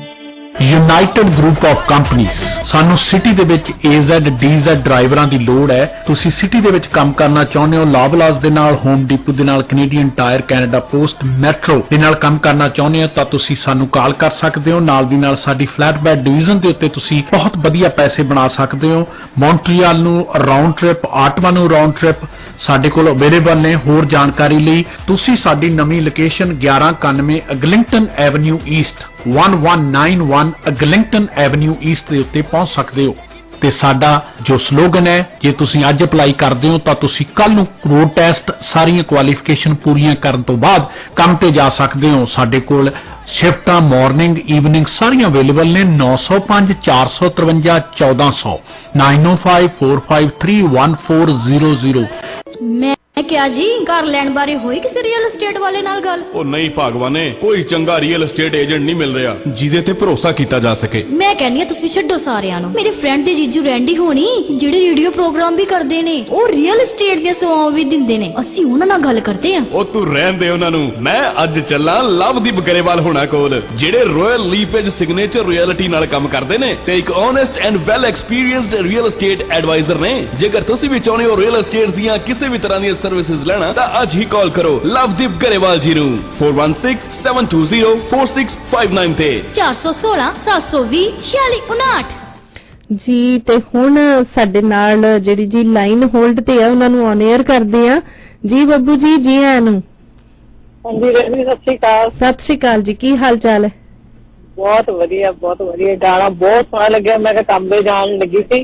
United group of ਕੰਪਨੀਆਂ ਸਾਨੂੰ ਸਿਟੀ ਦੇ ਵਿੱਚ ਏ ਜ਼ੈਡ ਡੀ ਜ਼ੈਡ ਡਰਾਈਵਰਾਂ ਦੀ ਲੋੜ ਹੈ। ਤੁਸੀਂ ਸਿਟੀ ਦੇ ਵਿੱਚ ਕੰਮ ਕਰਨਾ ਚਾਹੁੰਦੇ ਹੋ ਲਾਵਲਾਸ ਦੇ ਨਾਲ ਹੋਮ ਡਿਪੂ ਦੇ ਨਾਲ Canadian Tire Canada Post Metro ਦੇ ਨਾਲ ਕੰਮ ਕਰਨਾ ਚਾਹੁੰਦੇ ਹੋ ਤਾਂ ਤੁਸੀਂ ਸਾਨੂੰ ਕਾਲ ਕਰ ਸਕਦੇ ਹੋ। ਨਾਲ ਦੀ ਨਾਲ ਸਾਡੀ ਫਲੈਟ ਬੈਡ ਡਿਵੀਜ਼ਨ ਦੇ ਉੱਤੇ ਤੁਸੀਂ ਬਹੁਤ ਵਧੀਆ ਪੈਸੇ ਬਣਾ ਸਕਦੇ ਹੋ। ਮੌਂਟਰੀਅਲ ਨੂੰ ਰਾਉਂਡ ਟ੍ਰਿਪ ਆਟਵਾ ਨੂੰ ਰਾਉਂਡ ਟ੍ਰਿਪ ਸਾਡੇ ਕੋਲ ਅਵੇਲੇਬਲ ਨੇ। ਹੋਰ ਜਾਣਕਾਰੀ ਲਈ ਤੁਸੀਂ ਸਾਡੀ ਨਵੀਂ ਲੋਕੇਸ਼ਨ ਗਿਆਰਾਂ ਇਕਾਨਵੇਂ Eglinton Avenue East one one nine one Eglinton Avenue East ਦੇ ਉੱਤੇ ਪਹੁੰਚ ਸਕਦੇ ਹੋ। ਤੇ ਸਾਡਾ ਜੋ ਸਲੋਗਨ ਹੈ ਜੇ ਤੁਸੀਂ ਅੱਜ ਅਪਲਾਈ ਕਰਦੇ ਹੋ ਤਾਂ ਤੁਸੀਂ ਕੱਲ ਨੂੰ ਰੋਡ ਟੈਸਟ ਸਾਰੀਆਂ ਕੁਆਲੀਫਿਕੇਸ਼ਨ ਪੂਰੀਆਂ ਕਰਨ ਤੋਂ ਬਾਅਦ ਕੰਮ ਤੇ ਜਾ ਸਕਦੇ ਹੋ। ਸਾਡੇ ਕੋਲ ਸ਼ਿਫਟਾਂ ਮਾਰਨਿੰਗ ਈਵਨਿੰਗ ਸਾਰੀਆਂ ਅਵੇਲੇਬਲ ਨੇ ਨੌ ਸੌ ਪੰਜ ਚਾਰ ਸੌ ਤਰਵੰਜਾ ਚੌਦਾਂ ਸੌ ਨਾਈਨ ਓ five four five three one four zero zero. ਮੈਂ ਕਿਹਾ ਜੀ ਘਰ ਲੈਣ ਬਾਰੇ ਹੋਈ ਕਿਸੇ ਰੀਅਲ ਏਸਟੇਟ ਵਾਲੇ ਨਾਲ ਗੱਲ? ਉਹ ਨਹੀਂ ਭਾਗਵਾਨੇ ਕੋਈ ਚੰਗਾ ਰੀਅਲ ਏਸਟੇਟ ਏਜੰਟ ਨਹੀਂ ਮਿਲ ਰਿਹਾ ਜਿਹਦੇ ਤੇ ਭਰੋਸਾ ਕੀਤਾ ਜਾ ਸਕੇ। ਮੈਂ ਕਹਿੰਦੀ ਆ ਤੁਸੀਂ ਛੱਡੋ ਸਾਰਿਆਂ ਨੂੰ। ਮੇਰੇ ਫਰੈਂਡ ਦੇ ਜੀਜੂ ਰੈਂਡੀ ਹੋਣੀ ਜਿਹੜੇ ਰੇਡੀਓ ਪ੍ਰੋਗਰਾਮ ਵੀ ਕਰਦੇ ਨੇ ਉਹ ਰੀਅਲ ਏਸਟੇਟ ਦੀਆਂ ਸੇਵਾਵਾਂ ਵੀ ਦਿੰਦੇ ਨੇ। ਅਸੀਂ ਉਹਨਾਂ ਨਾਲ ਗੱਲ ਕਰਦੇ ਆ। ਉਹ ਤੂੰ ਰਹਿਣ ਦੇ ਉਹਨਾਂ ਨੂੰ। ਮੈਂ ਅੱਜ ਚੱਲਾਂ ਲਵਦੀਪ ਗਰੇਵਾਲ ਹੋਣਾ ਕੋਲ ਜਿਹੜੇ ਰਾਇਲ ਲੀਪੇਜ ਸਿਗਨੇਚਰ ਰਿਐਲਿਟੀ ਨਾਲ ਕੰਮ ਕਰਦੇ ਨੇ ਤੇ ਇੱਕ honest and well experienced real estate advisor ਨੇ। ਜੇਕਰ ਤੁਸੀਂ ਵੀ ਚਾਹੁੰਦੇ ਹੋ ਰੀਅਲ ਏਸਟੇਟ ਦੀਆਂ ਕਿਸੇ ਵੀ ਤਰ੍ਹਾਂ ਦੀਆਂ ਸਰਵਿਸਿਜ਼ ਲੈਣਾ ਤਾਂ ਅੱਜ ਹੀ ਕਾਲ ਕਰੋ ਲਵਦੀਪ ਗਰੇਵਾਲ ਜੀ ਨੂੰ four one six seven two zero four six five nine ਤੇ ਚਾਰ ਸੌ ਸੋਲਾਂ ਸੱਤ ਸੌ ਵੀਹ ਛਿਆਲੀ ਉਨਾਹਠ। ਜੀ ਤੇ ਹੁਣ ਸਾਡੇ ਨਾਲ ਜਿਹੜੀ ਜੀ ਲਾਈਨ ਹੋਲਡ ਤੇ ਆ ਉਹਨਾਂ ਨੂੰ ਔਨ 에ਅਰ ਕਰਦੇ ਆ। ਜੀ ਬੱਬੂ ਜੀ ਜੀ ਆਇਆਂ ਨੂੰ। ਹਾਂਜੀ ਰਵੀ ਸਤਿ ਸ਼੍ਰੀ ਅਕਾਲ। ਸਤਿ ਸ਼੍ਰੀ ਅਕਾਲ ਜੀ ਕੀ ਹਾਲ ਚਾਲ ਹੈ? ਬਹੁਤ ਵਧੀਆ ਬਹੁਤ ਵਧੀਆ ਗਾਣਾ ਬਹੁਤ ਸੋਹਣਾ ਲੱਗਿਆ। ਮੈਂ ਕਿਹਾ ਕੰਮ ਤੇ ਜਾਣ ਲੱਗੀ ਸੀ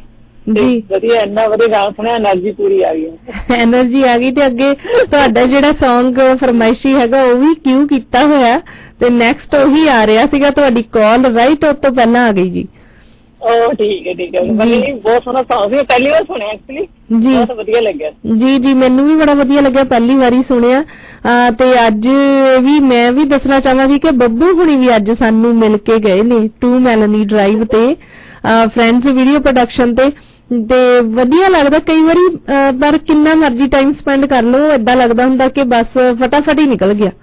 ਜੀ ਵਧੀਆ ਇੰਨਾ ਵਧੀਆ ਗਾਣਾ ਸੁਣਿਆ એનર્ਜੀ ਪੂਰੀ ਆ ਗਈ એનર્ਜੀ ਆ ਗਈ ਤੇ ਅੱਗੇ ਤੁਹਾਡਾ ਜਿਹੜਾ Song ਫਰਮਾਇਸ਼ੀ ਹੈਗਾ ਉਹ ਵੀ ਕਿਉਂ ਕੀਤਾ ਹੋਇਆ ਤੇ ਨੈਕਸਟ ਉਹੀ ਆ ਰਿਹਾ ਸੀਗਾ ਤੁਹਾਡੀ ਕਾਲ ਰਾਈਟ ਉਸ ਤੋਂ ਪਹਿਲਾਂ ਆ ਗਈ ਜੀ ਉਹ ਠੀਕ ਹੈ ਠੀਕ ਹੈ ਮੈਨੂੰ ਬਹੁਤ ਸੋਹਣਾ Song ਸੀ ਪਹਿਲੀ ਵਾਰ ਸੁਣਿਆ ਐਕਚੁਅਲੀ ਜੀ ਬਹੁਤ ਵਧੀਆ ਲੱਗਿਆ ਜੀ ਜੀ ਮੈਨੂੰ ਵੀ ਬੜਾ ਵਧੀਆ ਲੱਗਿਆ ਪਹਿਲੀ ਵਾਰੀ ਸੁਣਿਆ ਤੇ ਅੱਜ ਵੀ ਮੈਂ ਵੀ ਦੱਸਣਾ ਚਾਹਾਂਗੀ ਕਿ ਬੱਬੂ ਹੁਣੀ ਵੀ ਅੱਜ ਸਾਨੂੰ ਮਿਲ ਕੇ ਗਏ ਨੇ ਟੂ ਮੈਲਨੀ ਡਰਾਈਵ ਤੇ ਫਰੈਂਡਸ ਵੀਡੀਓ ਪ੍ਰੋਡਕਸ਼ਨ ਤੇ ਤੇ ਵਧੀਆ ਲੱਗਦਾ ਕਈ ਵਾਰੀ ਪਰ ਕਿੰਨਾ ਮਰਜ਼ੀ ਟਾਈਮ ਸਪੈਂਡ ਕਰ ਲਓ ਏਦਾਂ ਲੱਗਦਾ ਹੁੰਦਾ ਕਿ ਬਸ ਫਟਾਫਟ ਹੀ ਨਿਕਲ ਗਿਆ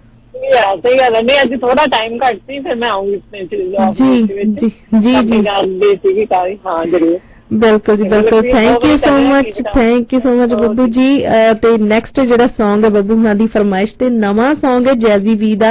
ਸਹੀ ਗੱਲ ਹੈ ਨਹੀਂ ਅੱਜ ਥੋੜਾ ਟਾਈਮ ਘੱਟ ਸੀ ਫਿਰ ਮੈਂ ਆਉਂਗੀ ਜੀ ਜੀ ਜੀ ਜੀ ਸੀਗੀ ਕਾਹੀ ਹਾਂ ਜ਼ਰੂਰ ਬਿਲਕੁਲ ਜੀ ਬਿਲਕੁਲ thank you so much thank you so much Babbu ji ਤੇ ਨੈਕਸਟ ਜਿਹੜਾ Song ਹੈ ਬੱਬੂ ਹੁਣਾਂ ਦੀ ਫਰਮਾਇਸ਼ ਤੇ ਨਵਾਂ Song ਹੈ ਜੈਜ਼ੀ ਵੀ ਦਾ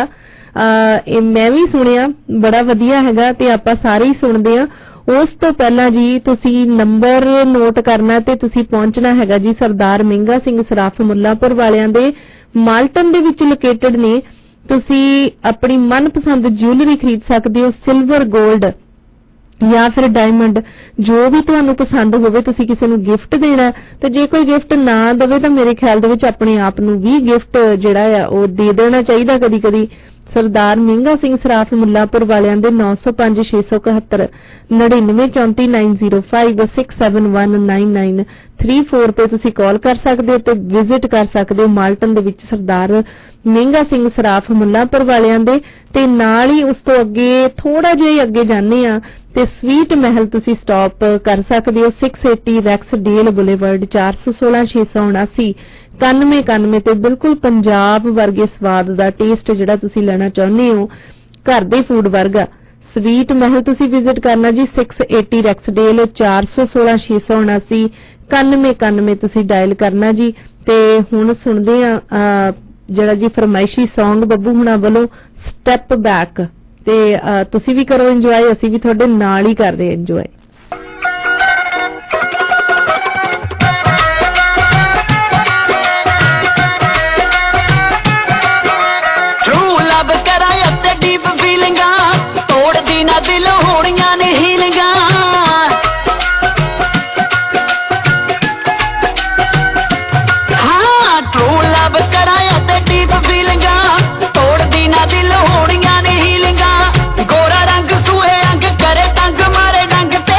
ਇਹ ਮੈਂ ਵੀ ਸੁਣਿਆ ਬੜਾ ਵਧੀਆ ਹੈਗਾ ਤੇ ਆਪਾਂ ਸਾਰੇ ਹੀ ਸੁਣਦੇ ਆ ਉਸ ਤੋਂ ਪਹਿਲਾਂ ਜੀ ਤੁਸੀਂ ਨੰਬਰ ਨੋਟ ਕਰਨਾ ਤੇ ਤੁਸੀਂ ਪਹੁੰਚਣਾ ਹੈਗਾ ਜੀ ਸਰਦਾਰ ਮਹਿੰਗਾ ਸਿੰਘ ਸਰਾਫ ਮੁੱਲਾਪੁਰ ਵਾਲਿਆਂ ਦੇ ਮਾਲਟਨ ਦੇ ਵਿੱਚ ਲੋਕੇਟਡ ਨੇ ਤੁਸੀਂ ਆਪਣੀ ਮਨਪਸੰਦ ਜਿਊਲਰੀ ਖਰੀਦ ਸਕਦੇ ਹੋ ਸਿਲਵਰ 골ਡ ਜਾਂ ਫਿਰ ਡਾਇਮੰਡ ਜੋ ਵੀ ਤੁਹਾਨੂੰ ਪਸੰਦ ਹੋਵੇ ਤੁਸੀਂ ਕਿਸੇ ਨੂੰ ਗਿਫਟ ਦੇਣਾ ਤੇ ਜੇ ਕੋਈ ਗਿਫਟ ਨਾ ਦੇਵੇ ਤਾਂ ਮੇਰੇ ਖਿਆਲ ਦੇ ਵਿੱਚ ਆਪਣੇ ਆਪ ਨੂੰ ਵੀ ਗਿਫਟ ਜਿਹੜਾ ਆ ਉਹ ਦੇ ਦੇਣਾ ਚਾਹੀਦਾ ਕਦੀ ਕਦੀ ਸਰਦਾਰ ਮਹਿੰਗਾ ਸਿੰਘ ਸਰਾਫ ਮੁੱਲਾਪੁਰ ਵਾਲਿਆਂ ਦੇ ਨੌ ਸੌ ਪੰਜ ਛੇ ਸੌ ਇਕਹੱਤਰ ਨੜਿਨਵੇਂ ਚੌਂਤੀ ਨੌ ਜ਼ੀਰੋ ਪੰਜ ਛੇ ਸੱਤ ਇੱਕ ਨੌ ਨੌ ਤਿੰਨ ਚਾਰ ਤੇ ਤੁਸੀਂ ਕਾਲ ਕਰ ਸਕਦੇ ਹੋ ਤੇ ਵਿਜ਼ਿਟ ਕਰ ਸਕਦੇ ਹੋ ਮਾਲਟਨ ਦੇ ਵਿੱਚ ਸਰਦਾਰ ਮਹਿੰਗਾ ਸਿੰਘ ਸਰਾਫ ਮੁੱਲਾਪੁਰ ਵਾਲਿਆਂ ਦੇ ਤੇ ਨਾਲ ਹੀ ਉਸ ਤੋਂ ਅੱਗੇ ਥੋੜਾ ਜਿਹਾ ਅੱਗੇ ਜਾਂਦੇ ਆ ਤੇ ਸਵੀਟ ਮਹਿਲ ਤੁਸੀਂ ਸਟਾਪ ਕਰ ਸਕਦੇ ਹੋ ਛੇ ਸੌ ਅੱਸੀ ਰੈਕਸ ਡੇਲ ਬੁਲੇਵਰਡ ਚਾਰ ਸੌ ਸੋਲਾਂ ਛੇ ਸੌ ਉਨਾਸੀ ਇਕਾਨਵੇਂ ਇਕਾਨਵੇਂ ਤੇ ਬਿਲਕੁਲ ਪੰਜਾਬ ਵਰਗੇ ਸਵਾਦ ਦਾ ਟੇਸਟ ਜਿਹੜਾ ਤੁਸੀਂ ਲੈਣਾ ਚਾਹੁੰਦੇ ਹੋ ਘਰ ਦੇ ਫੂਡ ਵਰਗਾ ਸਵੀਟ ਮਹਿਲ ਤੁਸੀਂ ਵਿਜ਼ਿਟ ਕਰਨਾ ਜੀ ਛੇ ਸੌ ਅੱਸੀ ਰੈਕਸ ਡੇਲ ਚਾਰ ਸੌ ਸੋਲਾਂ ਛੇ ਸੌ ਉਨਾਸੀ ਇਕਾਨਵੇਂ ਇਕਾਨਵੇਂ ਤੁਸੀਂ ਡਾਇਲ ਕਰਨਾ ਜੀ ਤੇ ਹੁਣ ਸੁਣਦੇ ਆ ਜਿਹੜਾ ਜੀ ਫਰਮਾਇਸ਼ੀ Song ਬੱਬੂ ਹੁਣਾਂ ਵੱਲੋਂ ਸਟੈਪ ਬੈਕ ਤੇ ਤੁਸੀਂ ਵੀ ਕਰੋ ਇੰਜੋਏ ਅਸੀਂ ਵੀ ਤੁਹਾਡੇ ਨਾਲ ਹੀ ਕਰ ਰਹੇ ਇੰਜੋਏ ਦਿਲ ਹੋਣੀਆਂ ਨੇ ਹੀਲਿੰਗਾਂ ਹਾਂ ਟਰੂ ਲਵ ਕਰਾਇਆ ਤੇ ਡੀਪ ਫੀਲਿੰਗਾਂ ਤੋੜਦੀ ਨਾ ਦਿਲ ਹੋਣੀਆਂ ਨੇ ਹੀਲਿੰਗਾਂ ਗੋਰਾ ਰੰਗ ਸੂਹੇ ਅੰਗ ਕਰੇ ਤੰਗ ਮਾਰੇ ਡੰਗ ਤੇ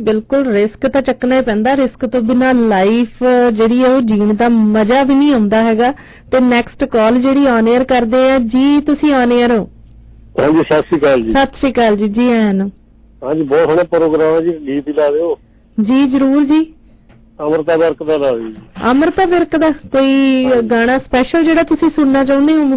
ਬਿਲਕੁਲ ਰਿਸਕ ਤਾਂ ਚੱਕਣਾ ਹੀ ਪੈਂਦਾ, ਰਿਸਕ ਤੋਂ ਬਿਨਾ ਲਾਈਫ ਜਿਹੜੀ ਹੈ ਉਹ ਜੀਣ ਦਾ ਮਜ਼ਾ ਵੀ ਨਹੀਂ ਆਉਂਦਾ ਹੈਗਾ। ਤੇ ਨੈਕਸਟ ਕਾਲ ਜਿਹੜੀ ਔਨ 에ਅਰ ਕਰਦੇ ਆ ਜੀ, ਤੁਸੀਂ ਔਨ 에ਅਰ ਹੋ। ਹਾਂਜੀ ਸਤਿ ਸ਼੍ਰੀ ਅਕਾਲ ਜੀ। ਸਤਿ ਸ਼੍ਰੀ ਅਕਾਲ ਜੀ, ਜੀ ਆਇਆਂ ਨੂੰ। ਹਾਂਜੀ ਬਹੁਤ ਸੋਹਣਾ ਪ੍ਰੋਗਰਾਮ ਹੈ ਜੀ, ਗੀਤ ਹੀ ਲਾ ਦਿਓ ਜੀ। ਜ਼ਰੂਰ ਜੀ। ਅਮਰਤਾ ਵਿਰਕ ਦਾ ਲਾ ਦਿਓ ਜੀ। ਅਮਰਤਾ ਵਿਰਕ ਦਾ ਕੋਈ ਗਾਣਾ ਸਪੈਸ਼ਲ ਜਿਹੜਾ ਤੁਸੀਂ ਸੁਣਨਾ ਚਾਹੁੰਦੇ ਹੋ?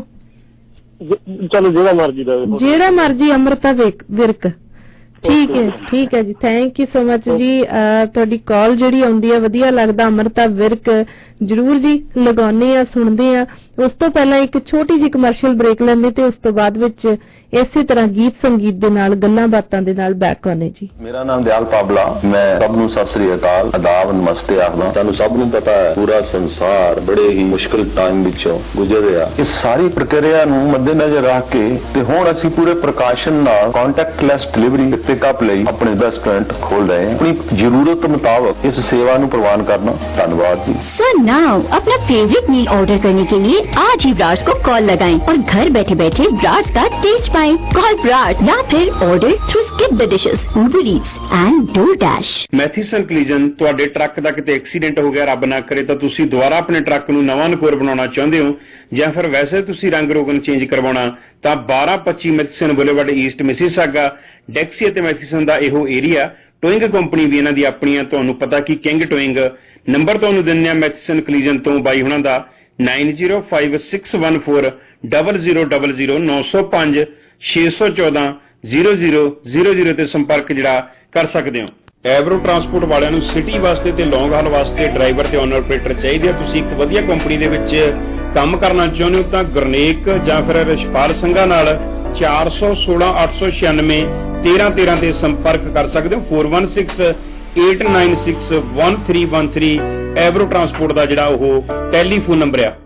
ਚਲੋ ਜਿਹੜਾ ਮਰਜ਼ੀ ਦਾ, ਜਿਹੜਾ ਮਰਜ਼ੀ। ਅਮਰਤਾ ਵਿਰਕ, ਠੀਕ ਹੈ ਠੀਕ ਹੈ ਜੀ, ਥੈਂਕ ਯੂ ਸੋ ਮਚ ਜੀ। ਤੁਹਾਡੀ ਕਾਲ ਜਿਹੜੀ ਆਉਂਦੀ ਹੈ ਵਧੀਆ ਲੱਗਦਾ। ਅਮਰਤਾ ਵਿਰਕ ਜ਼ਰੂਰ ਜੀ ਲਗਾਉਂਦੇ ਆ, ਸੁਣਦੇ ਆ। ਉਸ ਤੋਂ ਪਹਿਲਾਂ ਇੱਕ ਛੋਟੀ ਜਿਹੀ ਕਮਰਸ਼ੀਅਲ ਬ੍ਰੇਕ ਲੈਂਦੇ ਤੇ ਉਸ ਤੋਂ ਬਾਅਦ ਵਿੱਚ ਇਸੇ ਤਰ੍ਹਾਂ ਗੀਤ ਸੰਗੀਤ ਦੇ ਨਾਲ ਗੱਲਾਂ ਬਾਤਾਂ ਦੇ ਨਾਲ ਬੈਕ ਆਉਣੇ ਜੀ। ਮੇਰਾ ਨਾਮ ਦਿਆਲ ਪਾਬਲਾ, ਮੈਂ ਸਭ ਨੂੰ ਸਤਿ ਸ੍ਰੀ ਅਕਾਲ, ਆਦਾਬ, ਨਮਸਤੇ ਆਖਦਾ। ਸਾਨੂੰ ਸਭ ਨੂੰ ਪਤਾ ਹੈ ਪੂਰਾ ਸੰਸਾਰ ਬੜੇ ਹੀ ਮੁਸ਼ਕਿਲ ਟਾਈਮ ਵਿੱਚੋਂ ਗੁਜ਼ਰ ਰਿਹਾ। ਇਸ ਸਾਰੀ ਪ੍ਰਕਿਰਿਆ ਨੂੰ ਮੱਦੇਨਜ਼ਰ ਰੱਖ ਕੇ ਤੇ ਹੁਣ ਅਸੀਂ ਪੂਰੇ ਪ੍ਰਕਾਸ਼ਨ ਨਾਲ ਕੰਟੈਕਟਲੈਸ ਡਿਲੀਵਰੀ ਪਿਕਅਪ ਲਈ ਆਪਣੇ ਰੈਸਟੋਰੈਂਟ ਖੋਲ ਰਹੇ ਹਾਂ। ਆਪਣੀ ਜ਼ਰੂਰਤ ਮੁਤਾਬਕ ਇਸ ਸੇਵਾ ਨੂੰ ਪ੍ਰਵਾਨ करना। धन्यवाद जी। सो नाउ अपना फेवरेट मील ऑर्डर करने के लिए आज ही ब्राज को कॉल लगाएं और घर बैठे बैठे ब्राज का टेस्ट पाएं। कॉल ब्राज या फिर order through Skip the Dishes, Uber Eats and DoorDash. Matheson Collision, ਤੁਹਾਡੇ ਟਰੱਕ ਦਾ ਕਿਤੇ ਐਕਸੀਡੈਂਟ ਹੋ ਗਿਆ, ਰੱਬ ਨਾ ਕਰੇ, ਤਾਂ ਤੁਸੀਂ ਦੁਬਾਰਾ ਆਪਣੇ ਟਰੱਕ ਨੂੰ ਨਵਾਂ ਨਕੋਰ ਬਣਾਉਣਾ ਚਾਹੁੰਦੇ ਹੋ ਜਾਂ ਫਿਰ ਵੈਸੇ ਤੁਸੀਂ ਰੰਗ ਰੋਗਨ ਚੇਂਜ ਕਰਵਾਉਣਾ, ਤਾਂ ਬਾਰਾਂ ਪੱਚੀ Matheson Boulevard East Mississauga, Dixie ਅਤੇ ਮੈਥੀਸਨ ਦਾ ਇਹੋ ਏਰੀਆ। ਟੋਇੰਗ ਕੰਪਨੀ ਵੀ ਇਹਨਾਂ ਦੀ ਆਪਣੀ ਆ, ਤੁਹਾਨੂੰ ਪਤਾ ਕਿ ਕਿੰਗ ਟੋਇੰਗ। ਨੰਬਰ ਤੁਹਾਨੂੰ ਦਿੰਦੇ ਆ ਮੈਥੀਸਨ ਕਲੀਜਨ ਤੋਂ ਬਾਈ ਹੁਣਾਂ ਦਾ nine zero five six one four double zero double zero ਨੌ ਸੌ ਪੰਜ ਛੇ ਸੌ ਚੌਦਾਂ ਜ਼ੀਰੋ ਜ਼ੀਰੋ ਜ਼ੀਰੋ ਜ਼ੀਰੋ ਤੇ ਸੰਪਰਕ ਜਿਹੜਾ ਕਰ ਸਕਦੇ ਹੋ। ਐਵਰੋ ਟਰਾਂਸਪੋਰਟ ਵਾਲਿਆਂ ਨੂੰ ਸਿਟੀ ਵਾਸਤੇ ਤੇ ਲੌਂਗ ਹਾਲ ਵਾਸਤੇ ਡਰਾਈਵਰ ਤੇ ਓਨਰ ਆਪਰੇਟਰ ਚਾਹੀਦੇ ਆ। ਤੁਸੀਂ ਇੱਕ ਵਧੀਆ ਕੰਪਨੀ ਦੇ ਵਿੱਚ ਕੰਮ ਕਰਨਾ ਚਾਹੁੰਦੇ ਹੋ ਤਾਂ ਗੁਰਨੇਕ ਜਾਂ ਫਿਰ ਰਿਸ਼ਪਾਲ ਸੰਘਾ ਨਾਲ ਚਾਰ ਸੌ ਸੋਲਾਂ ਅੱਠ ਸੌ ਛਿਆਨਵੇਂ ਤੇਰਾਂ ਤੇਰਾਂ ਤੇ ਸੰਪਰਕ ਕਰ ਸਕਦੇ ਹੋ। Four one six eight nine six one three one three Avro Transport ਦਾ ਜਿਹੜਾ ਉਹ ਟੈਲੀਫੋਨ ਨੰਬਰ ਆ।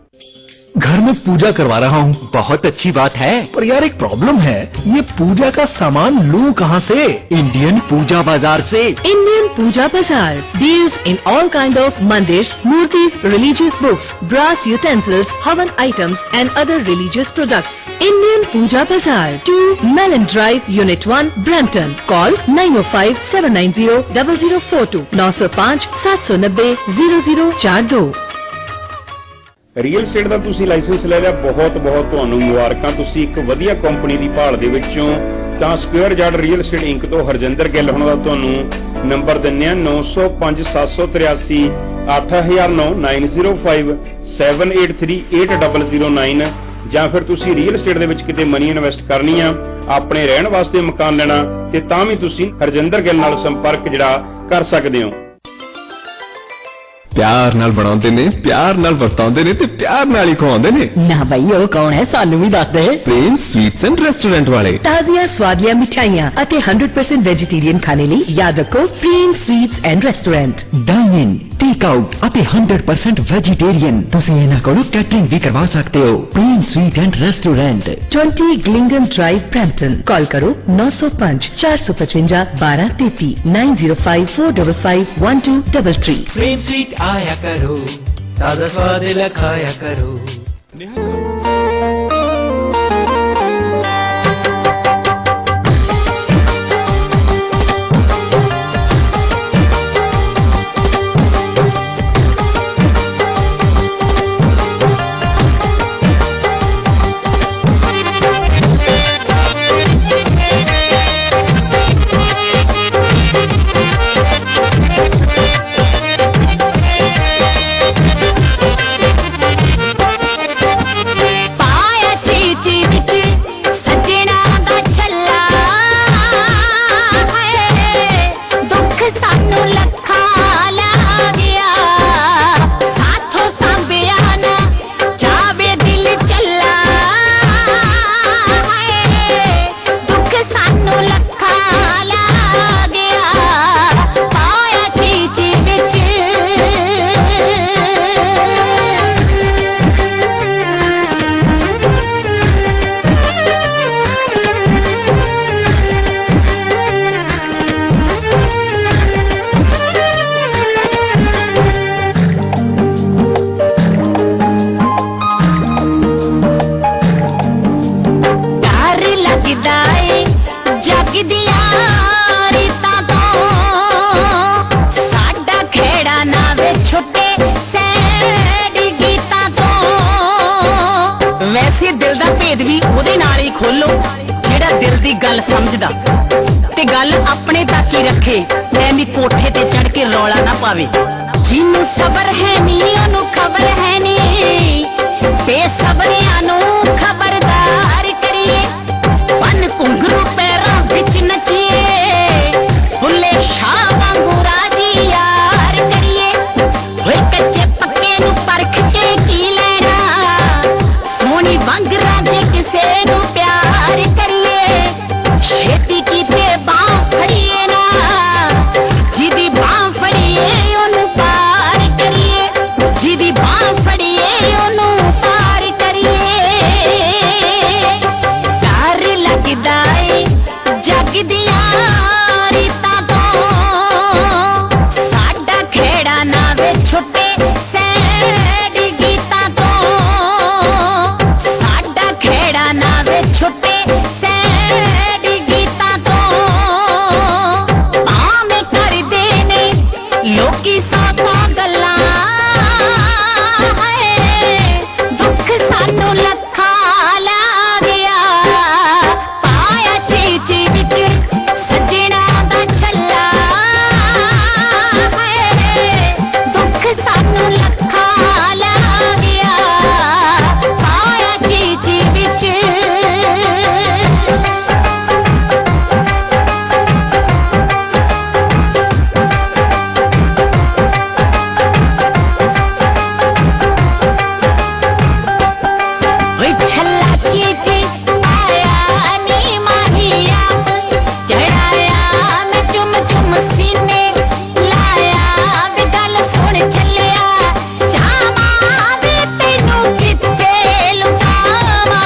घर में पूजा करवा रहा हूँ। बहुत अच्छी बात है, पर यार एक प्रॉब्लम है, ये पूजा का सामान लूँ कहाँ से? इंडियन पूजा बाजार से। Indian Puja Bazaar deals in all kind of mandirs, murtis, religious books, brass utensils, havan items and other religious products. Indian Puja Bazaar, two Mellon Drive, Unit one, Brampton. Call nine oh five seven nine zero zero zero four two नौ सौ पाँच सात सौ नब्बे जीरो जीरो चार दो। ਰੀਅਲ ਸਟੇਟ ਦਾ ਤੁਸੀਂ ਲਾਇਸੈਂਸ ਲੈ ਲਿਆ, ਬਹੁਤ ਬਹੁਤ ਤੁਹਾਨੂੰ ਮੁਬਾਰਕਾਂ। ਤੁਸੀਂ ਇੱਕ ਵਧੀਆ ਕੰਪਨੀ ਦੀ ਭਾਲ ਦੇ ਵਿੱਚੋਂ ਤਾਂ Square Yard Real Estate Inc ਤੋਂ ਹਰਜਿੰਦਰ ਗਿੱਲ ਹੋਣਾ ਦਾ ਤੁਹਾਨੂੰ ਨੰਬਰ ਦਿੰਦੇ ਆ ਨੌ ਸੌ ਪੰਜ ਸੱਤ ਸੌ ਤਰਿਆਸੀ ਅੱਠ ਹਜ਼ਾਰ ਨੌ nine zero five seven eight three eight double zero nine. ਜਾਂ ਫਿਰ ਤੁਸੀਂ ਰੀਅਲ ਸਟੇਟ ਦੇ ਵਿੱਚ ਕਿਤੇ ਮਨੀ ਇਨਵੈਸਟ ਕਰਨੀ ਆ, ਆਪਣੇ ਰਹਿਣ ਵਾਸਤੇ ਮਕਾਨ ਲੈਣਾ, ਤੇ ਤਾਂ ਵੀ ਤੁਸੀਂ ਹਰਜਿੰਦਰ ਗਿੱਲ ਨਾਲ ਸੰਪਰਕ ਜਿਹੜਾ ਕਰ ਸਕਦੇ ਹੋ। ਪਿਆਰ ਨਾਲ ਬਣਾਉਂਦੇ ਨੇ, ਪਿਆਰ ਨਾਲ ਵਰਤਾਉਂਦੇ ਨੇ ਤੇ ਪਿਆਰ ਨਾਲ ਹੀ ਖਵਾਉਂਦੇ ਨੇ। ਨਾ ਬਈ ਉਹ ਕੌਣ ਹੈ, ਸਾਨੂੰ ਵੀ ਦੱਸ ਦੇ। ਪ੍ਰੇਮ ਸਵੀਟਸ ਐਂਡ ਰੈਸਟੋਰੈਂਟ ਵਾਲੇ। ਤਾਜ਼ੀਆਂ ਸਵਾਦੀਆਂ ਮਿਠਾਈਆਂ ਅਤੇ one hundred percent ਵੈਜੀਟੇਰੀਅਨ ਖਾਣੇ ਲਈ ਯਾਦ ਰੱਖੋ Prem sweets and restaurant. Dine in, take out ਅਤੇ one hundred percent ਵੈਜੀਟੇਰੀਅਨ। ਤੁਸੀਂ ਇਹਨਾਂ ਕੋਲੋਂ ਕੈਟਰਿੰਗ ਵੀ ਕਰਵਾ ਸਕਦੇ ਹੋ। Prem sweet and restaurant, twenty Glingham Drive, Brampton। Call ਕਰੋ ਨੌ ਸੌ ਪੰਜ ਚਾਰ ਸੌ ਪਚਵੰਜਾ ਬਾਰਾਂ ਤੇਤੀ nine zero five four five five one two three three। Prem sweet आया करो, ताजा स्वाद लखाया करो। ਭੇਦ ਵੀ ਉਹਦੇ ਨਾਲ ਹੀ ਖੋਲੋ ਜਿਹੜਾ ਦਿਲ ਦੀ ਗੱਲ ਸਮਝਦਾ ਤੇ ਗੱਲ ਆਪਣੇ ਤੱਕ ਹੀ ਰੱਖੇ, ਐਵੇਂ ਕੋਠੇ ਤੇ ਚੜ ਕੇ ਰੌਲਾ ਨਾ ਪਾਵੇ। ਜਿਹਨੂੰ ਸਬਰ ਹੈ ਨੀ ਉਹਨੂੰ ਖਬਰ ਹੈ ਨੀ, ਬੇਸਬਰਿਆਂ ਨੂੰ ਖਬਰਦਾਰ ਕਰੀਏ। ਪੰਨ ਘੁੰਗਰੂ ਪੈਰਾਂ ਵਿੱਚ ਨੱਚੀਏ, ਬੁੱਲੇ ਸ਼ਾਹ ਵਾਂਗੂ ਰਾਜੀ ਯਾਰ ਕਰੀਏ। ਓਏ ਕੱਚੇ ਪੱਕੇ ਨੂੰ ਪਰਖ ਕੇ ਕੀ ਲੈਣਾ, ਸੋਹਣੀ ਵਾਂਗਰਾ ਜੇ ਕਿਸੇ ਨੂੰ ਪਿਆਰ ਕਰੀਏ। ਛੇਤੀ ਕੀਤੇ ਬਾਂਹ ਫੜੀਏ ਨਾ, ਜਿਹਦੀ ਬਾਂਹ ਫੜੀਏ ਉਹਨੂੰ ਪਾਰ ਕਰੀਏ, ਜਿਹਦੀ ਬਾਂਹ ਫੜੀਏ ਉਹਨੂੰ ਪਾਰ ਕਰੀਏ। ਡਰ ਲੱਗਦਾ ਏ ਜੱਗ ਦੀਆਂ ਰੀਤਾਂ ਤੋਂ, ਸਾਡਾ ਖੇੜਾ ਨਾ ਵੇ ਛੁੱਟੇ ਸੈਡ ਗੀਤਾਂ ਤੋਂ, ਸਾਡਾ ਖੇੜਾ ਨਾ ਵੇ ਛੁੱਟੇ ਸੈਡ ਗੀਤਾਂ ਤੋਂ। ਭਾਵੇਂ ਕਰਦੇ ਨੇ ਲੋਕੀ ਸਾਥਾਂ ਗੱਲਾਂ, ਦੁੱਖ ਸਾਨੂੰ ਲੱਖਾਂ ਲਾ ਗਿਆ, ਪਾਇਆ ਚੀਚ ਵਿੱਚ ਸੱਜਣਾ ਦਾ ਛੱਲਾ। ਦੁੱਖ ਸਾਨੂੰ ਲੱਖਾਂ ਲਾ ਗਿਆ, ਪਾਇਆ ਚੀਚ ਵਿੱਚ। ਓਏ ਛੱਲਾ ਚੀਚ ਆਇਆ ਨੀ ਮਾਹੀਆ, ਚੜਾਇਆ ਮੈਂ ਚੁੰਮ ਚੁੰਮ ਸੀਨੇ ਲਾਇਆ। ਵੇ ਗੱਲ ਸੁਣ ਚੱਲਿਆ ਚਾਵਾਂ ਵੇ ਤੈਨੂੰ ਕਿੱਥੇ ਲੁਕਾਵਾਂ।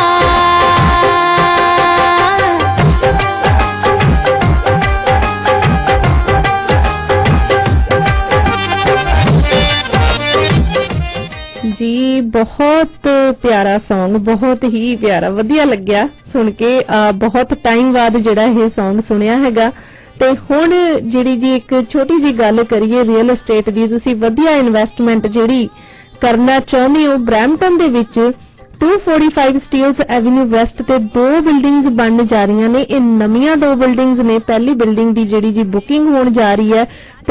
ਜੀ ਬਹੁਤ ਪਿਆਰਾ Song, ਬਹੁਤ ਹੀ ਪਿਆਰਾ, ਵਧੀਆ ਲੱਗਿਆ ਸੁਣ ਕੇ। ਅਹ ਬਹੁਤ ਟਾਈਮ ਬਾਅਦ ਜਿਹੜਾ ਇਹ Song ਸੁਣਿਆ ਹੈਗਾ। ਤੇ ਹੁਣ ਜਿਹੜੀ ਜੀ ਇੱਕ ਛੋਟੀ ਜੀ ਗੱਲ ਕਰੀਏ ਰੀਅਲ estate ਦੀ। ਤੁਸੀਂ ਵਧੀਆ ਇਨਵੈਸਟਮੈਂਟ ਜਿਹੜੀ ਕਰਨਾ ਚਾਹੁੰਦੇ ਹੋ, ਬਰੈਂਪਟਨ ਦੇ ਵਿੱਚ ਦੋ ਸੌ ਪੈਂਤਾਲੀ ਸਟੀਲਸ ਐਵਨਿਊ ਵੈਸਟ ਤੇ ਦੋ ਬਿਲਡਿੰਗਸ ਬਣਨ ਜਾ ਰਹੀਆਂ ਨੇ। ਇਹ ਨਵੀਆਂ ਦੋ ਬਿਲਡਿੰਗਸ ਨੇ। ਪਹਿਲੀ ਬਿਲਡਿੰਗ ਦੀ ਜਿਹੜੀ ਜੀ ਬੁਕਿੰਗ ਹੋਣ ਜਾ ਰਹੀ ਹੈ,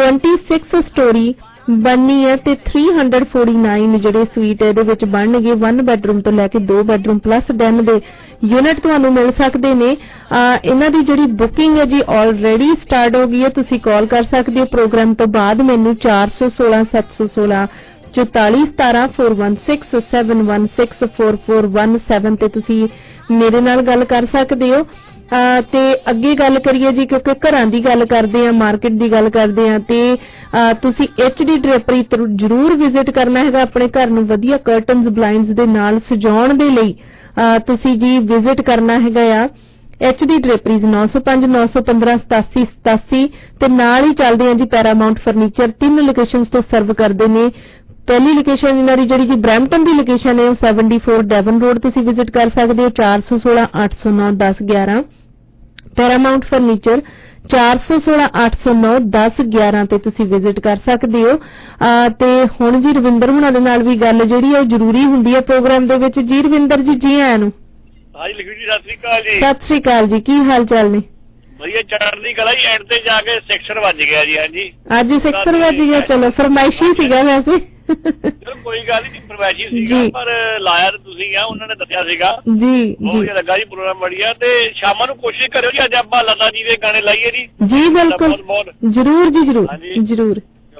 ਛੱਬੀ ਸਟੋਰੀ ਬਣਨੀ ਹੈ ਤੇ ਤਿੰਨ ਸੌ ਉਨਤਾਲੀ ਜਿਹੜੇ ਸਵੀਟ ਇਹਦੇ ਵਿੱਚ ਬਣਨਗੇ। ਇੱਕ ਬੈਡਰੂਮ ਤੋਂ ਲੈ ਕੇ ਦੋ ਬੈਡਰੂਮ ਪਲੱਸ ਡੈਨ ਦੇ ਯੂਨਿਟ ਤੁਹਾਨੂੰ ਮਿਲ ਸਕਦੇ ਨੇ। ਇਹਨਾਂ ਦੀ ਜਿਹੜੀ ਬੁਕਿੰਗ ਹੈ ਜੀ ਆਲਰੇਡੀ ਸਟਾਰਟ ਹੋ ਗਈ ਹੈ। ਤੁਸੀਂ ਕਾਲ ਕਰ ਸਕਦੇ ਹੋ ਪ੍ਰੋਗਰਾਮ ਤੋਂ ਬਾਅਦ ਮੈਨੂੰ ਚਾਰ ਸੌ ਸੋਲਾਂ ਸੱਤ ਸੌ ਸੋਲਾਂ ਚੁਤਾਲੀ ਸਤਾਰਾਂ ਚਾਰ ਇੱਕ ਛੇ ਸੱਤ ਇੱਕ ਛੇ ਚਾਰ ਚਾਰ ਇੱਕ ਸੱਤ ਤੇ ਤੁਸੀਂ ਮੇਰੇ ਨਾਲ ਗੱਲ ਕਰ ਸਕਦੇ ਹੋ। ਤੇ ਅੱਗੇ ਗੱਲ ਕਰੀਏ ਜੀ, ਕਿਉਂਕਿ ਘਰਾਂ ਦੀ ਗੱਲ ਕਰਦੇ ਆ, ਮਾਰਕੀਟ ਦੀ ਗੱਲ ਕਰਦੇ ਆ, ਤੇ ਤੁਸੀਂ ਐਚ ਡੀ ਡਰੇਪਰੀ ਜ਼ਰੂਰ ਵਿਜ਼ਿਟ ਕਰਨਾ ਹੈਗਾ। ਆਪਣੇ ਘਰ ਨੂੰ ਵਧੀਆ ਕਰਟਨਸ ਬਲਾਈਂਡਸ ਦੇ ਨਾਲ ਸਜਾਉਣ ਦੇ ਲਈ ਤੁਸੀਂ ਜੀ ਵਿਜ਼ਿਟ ਕਰਨਾ ਹੈਗਾ ਆ। ਐਚ ਡੀ ਡਰੇਪਰੀਜ਼ ਨੌ ਸੌ ਪੰਜ ਨੌ ਸੌ ਪੰਦਰਾਂ ਸਤਾਸੀ ਸਤਾਸੀ ਤੇ ਨਾਲ ਹੀ ਚੱਲਦੇ ਆ ਜੀ ਪੈਰਾਮਾਉਂਟ ਫਰਨੀਚਰ। ਤਿੰਨ ਲੋਕੇਸ਼ਨਸ ਤੋਂ ਸਰਵ ਕਰਦੇ ਨੇ। ਪਹਿਲੀ ਲੋਕੇਸ਼ਨ ਇਹਨਾਂ ਦੀ ਜਿਹੜੀ ਜੀ ਬਰੈਂਪਟਨ ਦੀ ਲੋਕੇਸ਼ਨ ਹੈ ਉਹ ਚੌਂਹਠ ਡੈਵਨ ਰੋਡ ਤੁਸੀਂ ਵਿਜ਼ਿਟ ਕਰ ਸਕਦੇ ਹੋ, ਚਾਰ ਸੌ ਸੋਲਾਂ ਅੱਠ ਸੌ ਨੌ ਦਸ ਗਿਆਰਾਂ। ਪੈਰਾਮਾਉਂਟ ਫਰਨੀਚਰ ਚਾਰ ਸੌ ਸੋਲਾਂ ਅੱਠ ਸੌ ਨੌ ਦਸ ਗਿਆਰਾਂ ਤੇ ਤੁਸੀਂ ਵਿਜ਼ਿਟ ਕਰ ਸਕਦੇ ਹੋ। ਤੇ ਹੁਣ ਜੀ ਰਵਿੰਦਰ ਹੁਣਾਂ ਦੇ ਨਾਲ ਵੀ ਗੱਲ ਜਿਹੜੀ ਉਹ ਜ਼ਰੂਰੀ ਹੁੰਦੀ ਹੈ ਪ੍ਰੋਗਰਾਮ ਦੇ ਵਿੱਚ। ਜੀ ਰਵਿੰਦਰ ਜੀ, ਜੀ ਆਇਆਂ ਨੂੰ। ਹਾਂਜੀ ਲਖਵੀਰ ਜੀ, ਸਤਿ ਸ੍ਰੀ ਅਕਾਲ ਜੀ। ਸਤਿ ਸ੍ਰੀ ਅਕਾਲ ਜੀ, ਕੀ ਹਾਲ ਚਾਲ ਨੇ? ਵਧੀਆ ਚੜ੍ਹਦੀ ਕਲਾ ਜੀ। ਐਂਡ ਤੇ ਜਾ ਕੇ ਸਿਕਸਰ ਵੱਜ ਗਿਆ ਜੀ। ਹਾਂਜੀ ਅੱਜ ਸਿਕਸਰ ਵੱਜ ਗਿਆ। ਚਲੋ ਫਰਮਾਇਸ਼ੀ ਸੀਗਾ ਵੈਸੇ। ਚਲੋ ਕੋਈ ਗੱਲ ਨਹੀਂ, ਫਰਮਾਇਸ਼ੀ ਸੀਗਾ ਪਰ ਲਾਇਆ ਤਾਂ ਤੁਸੀਂ ਆ, ਉਹਨਾਂ ਨੇ ਦੱਸਿਆ ਸੀਗਾ ਜੀ। ਬਹੁਤ ਵਧੀਆ ਲੱਗਾ ਜੀ ਪ੍ਰੋਗਰਾਮ, ਵਧੀਆ। ਤੇ ਸ਼ਾਮਾਂ ਨੂੰ ਕੋਸ਼ਿਸ਼ ਕਰਿਓ ਜੀ ਅੱਜ ਆਪਾਂ ਲਤਾ ਜੀ ਦੇ ਗਾਣੇ ਲਾਈਏ ਜੀ। ਜੀ ਬਿਲਕੁਲ, ਜਰੂਰ ਜੀ, ਜਰੂਰ ਜਰੂਰ।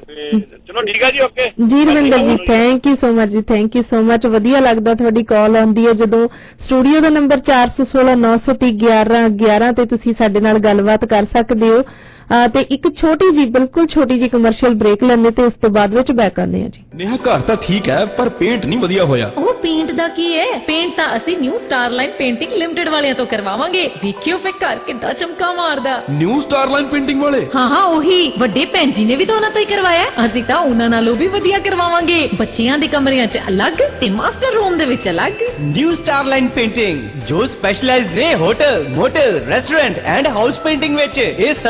ਚਲੋ ਠੀਕ ਹੈ ਜੀ, okay ji Ravinder ji, thank you so much ਜੀ, ਥੈਂਕ ਯੂ ਸੋ ਮਚ। ਵਧੀਆ ਲੱਗਦਾ ਤੁਹਾਡੀ ਕਾਲ ਆਉਂਦੀ ਹੈ ਜਦੋਂ। ਸਟੂਡੀਓ ਦਾ ਨੰਬਰ ਚਾਰ ਸੌ ਸੋਲਾਂ ਨੌ ਸੌ ਤੀਹ ਗਿਆਰਾਂ ਗਿਆਰਾਂ ਤੇ ਤੁਸੀਂ ਸਾਡੇ ਨਾਲ ਗੱਲਬਾਤ ਕਰ ਸਕਦੇ ਹੋ। ਤੇ ਇੱਕ ਛੋਟੀ ਜੀ, ਬਿਲਕੁਲ ਛੋਟੀ ਜੀ ਕਮਰਸ਼ੀਅਲ ਬ੍ਰੇਕ ਲੈਣੇ ਤੇ ਉਸ ਤੋਂ ਬਾਅਦ ਵਿੱਚ ਬੈਕ ਆਉਂਦੇ ਆ ਜੀ। ਨੇਹਾ ਘਰ ਤਾਂ ਠੀਕ ਹੈ ਪਰ ਪੇਂਟ ਨਹੀਂ ਵਧੀਆ ਹੋਇਆ। ਉਹ ਪੇਂਟ ਦਾ ਕੀ ਹੈ? ਪੇਂਟ ਤਾਂ ਅਸੀਂ ਨਿਊ ਸਟਾਰਲਾਈਨ ਪੇਂਟਿੰਗ ਲਿਮਟਿਡ ਵਾਲਿਆਂ ਤੋਂ ਕਰਵਾਵਾਂਗੇ। ਵੇਖਿਓ ਫੇ ਘਰ ਕਿੱਦਾਂ ਚਮਕਾ ਮਾਰਦਾ। ਨਿਊ ਸਟਾਰਲਾਈਨ ਪੇਂਟਿੰਗ ਵਾਲੇ? ਹਾਂ ਹਾਂ ਉਹੀ। ਵੱਡੇ ਭੈਣ ਜੀ ਨੇ ਵੀ ਤਾਂ ਉਹਨਾਂ ਤੋਂ ਹੀ ਕਰਵਾਇਆ। ਅਸੀਂ ਤਾਂ ਉਹਨਾਂ ਨਾਲੋਂ ਵੀ ਵਧੀਆ ਕਰਵਾਵਾਂਗੇ। ਬੱਚਿਆਂ ਦੇ ਕਮਰਿਆਂ 'ਚ ਅਲੱਗ ਤੇ ਮਾਸਟਰ ਰੂਮ ਦੇ ਵਿੱਚ ਅਲੱਗ। ਨਿਊ ਸਟਾਰਲਾਈਨ ਪੇਂਟਿੰਗ ਜੋ ਸਪੈਸ਼ਲਾਈਜ਼ਡ ਨੇ hotel, motel, restaurant and house painting ਵਿੱਚ। ਇਹ ਸੱਤੋਂ ਦਿਨ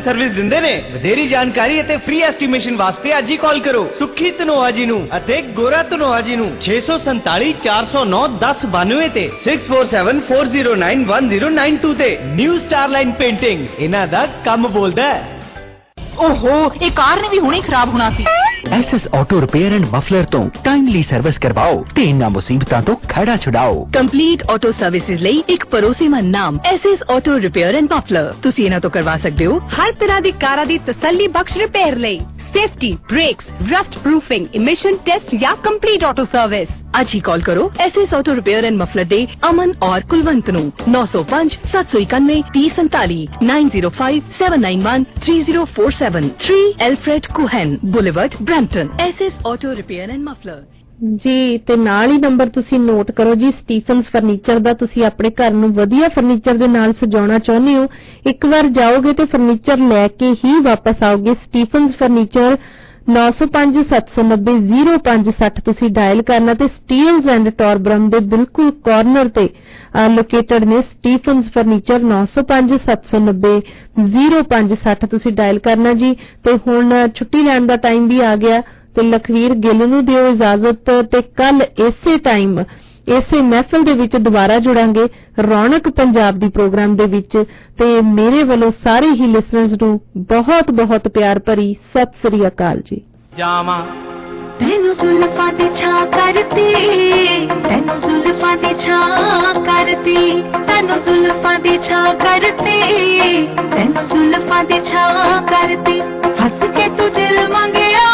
ਸਰਵਿਸ ਦਿੰਦੇ ਨੇ। ਵਧੇਰੀ ਜਾਣਕਾਰੀ ਅਤੇ ਫ੍ਰੀ ਐਸਟੀਮੇਸ਼ਨ ਵਾਸਤੇ ਅੱਜ ਹੀ ਕਾਲ ਕਰੋ ਸੁਖੀ ਧਨੋਆ ਜੀ ਨੂੰ ਅਤੇ ਗੋਰਾ ਧਨੋਆ ਜੀ ਨੂੰ ਛੇ ਸੌ ਸੰਤਾਲੀ ਚਾਰ ਸੌ ਨੌ ਦਸ ਬਾਨਵੇਂ ਤੇ six four seven four zero nine one zero nine two ਤੇ। ਨਿਊ ਸਟਾਰਲਾਈਨ ਪੇਂਟਿੰਗ, ਇਹਨਾਂ ਦਾ ਕੰਮ ਬੋਲਦਾ ਹੈ। ओहो ये कार ने भी हुणे खराब होना सी। SS auto repair and muffler तो टाइमली सर्विस करवाओ ते इन्हां मुसीबतां तो खड़ा छुड़ाओ। कंप्लीट ऑटो सर्विसेज लई एक भरोसेमंद नाम SS auto repair and muffler. तुसी इन्हां तो करवा सकदे हो हर तरह दी कारां दी तसल्ली बख्श रिपेयर लई safety, brakes, rust proofing, emission test या कंप्लीट ऑटो सर्विस। आज ही कॉल करो SS auto repair and muffler दे अमन और कुलवंत नू नौ सौ पांच सत्त सौ इक्यानवे तीस संताली nine zero five seven nine one three zero four seven three Alfred Kuehne Boulevard Brampton. SS auto repair and muffler ਜੀ। ਤੇ ਨਾਲ ਹੀ ਨੰਬਰ ਤੁਸੀਂ ਨੋਟ ਕਰੋ ਜੀ ਸਟੀਫਨਸ ਫਰਨੀਚਰ ਦਾ। ਤੁਸੀਂ ਆਪਣੇ ਘਰ ਨੂੰ ਵਧੀਆ ਫਰਨੀਚਰ ਦੇ ਨਾਲ ਸਜਾਉਣਾ ਚਾਹੁੰਦੇ ਹੋ, ਇੱਕ ਵਾਰ ਜਾਓਗੇ ਤੇ ਫਰਨੀਚਰ ਲੈ ਕੇ ਹੀ ਵਾਪਸ ਆਓਗੇ। ਸਟੀਫਨਸ ਫਰਨੀਚਰ ਨੌ ਸੌ ਪੰਜ ਸੱਤ ਸੌ ਨੱਬੇ ਜ਼ੀਰੋ ਪੰਜ ਸੱਠ ਤੁਸੀਂ ਡਾਇਲ ਕਰਨਾ ਤੇ ਸਟੀਲਸ ਐਂਡ ਟੌਰਬਰਮ ਦੇ ਬਿਲਕੁਲ ਕਾਰਨਰ ਤੇ ਲੋਕੇਟਡ ਨੇ ਸਟੀਫਨਸ ਫਰਨੀਚਰ। ਨੌ ਸੌ ਪੰਜ ਸੱਤ ਸੌ ਨੱਬੇ ਜ਼ੀਰੋ ਪੰਜ ਸੱਠ ਤੁਸੀਂ ਡਾਇਲ ਕਰਨਾ ਜੀ। ਤੇ ਹੁਣ ਛੁੱਟੀ ਲੈਣ ਦਾ ਟਾਈਮ ਵੀ ਆ ਗਿਆ ਤੇ ਲਖਵੀਰ ਗਿੱਲ ਨੂੰ ਦਿਓ ਇਜਾਜ਼ਤ ਤੇ ਕੱਲ ਇਸੇ ਟਾਈਮ ਇਸੇ ਮਹਿਫਲ ਦੇ ਵਿੱਚ ਦੁਬਾਰਾ ਜੁੜਾਂਗੇ ਰੌਣਕ ਪੰਜਾਬ ਦੀ ਪ੍ਰੋਗਰਾਮ ਦੇ ਵਿੱਚ। ਤੇ ਮੇਰੇ ਵੱਲੋਂ ਸਾਰੇ ਹੀ ਲਿਸਨਰਸ ਨੂੰ ਬਹੁਤ ਬਹੁਤ ਪਿਆਰ ਭਰੀ ਸਤਿ ਸ੍ਰੀ ਅਕਾਲ ਜੀ। ਜਾਵਾਂ ਤੈਨੂੰ ਜ਼ੁਲਫਾਂ ਦੀ ਛਾਂ ਕਰਤੀ, ਤੈਨੂੰ ਜ਼ੁਲਫਾਂ ਦੀ ਛਾਂ ਕਰਤੀ, ਤੈਨੂੰ ਜ਼ੁਲਫਾਂ ਦੀ ਛਾਂ ਕਰਤੀ, ਤੈਨੂੰ ਜ਼ੁਲਫਾਂ ਦੀ ਛਾਂ ਕਰਤੀ। ਹੱਸ ਕੇ ਤੂੰ ਦਿਲ ਮੰਗਿਆ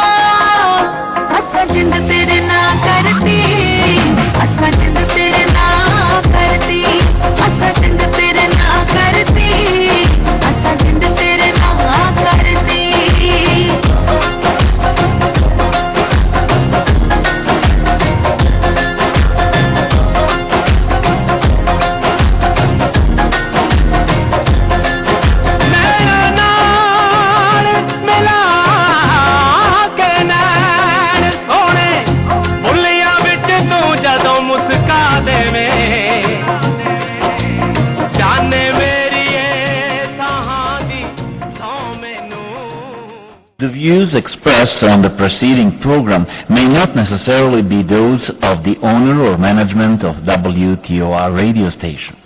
ਅਸਾਂ ਜਿੰਦ ਤੇਰੇ ਨਾਂ ਕਰਤੀ, ਅਸਾਂ ਜਿੰਦ ਤੇਰੇ ਨਾਂ ਕਰਤੀ, ਅਸਾਂ ਜਿੰਦ ਤੇਰੇ ਨਾਂ ਕਰਤੀ, ਅਸਾਂ ਜਿੰਦ ਤੇਰੇ ਨਾਂ ਕਰਤੀ। The views expressed on the preceding program may not necessarily be those of the owner or management of W T O R radio station.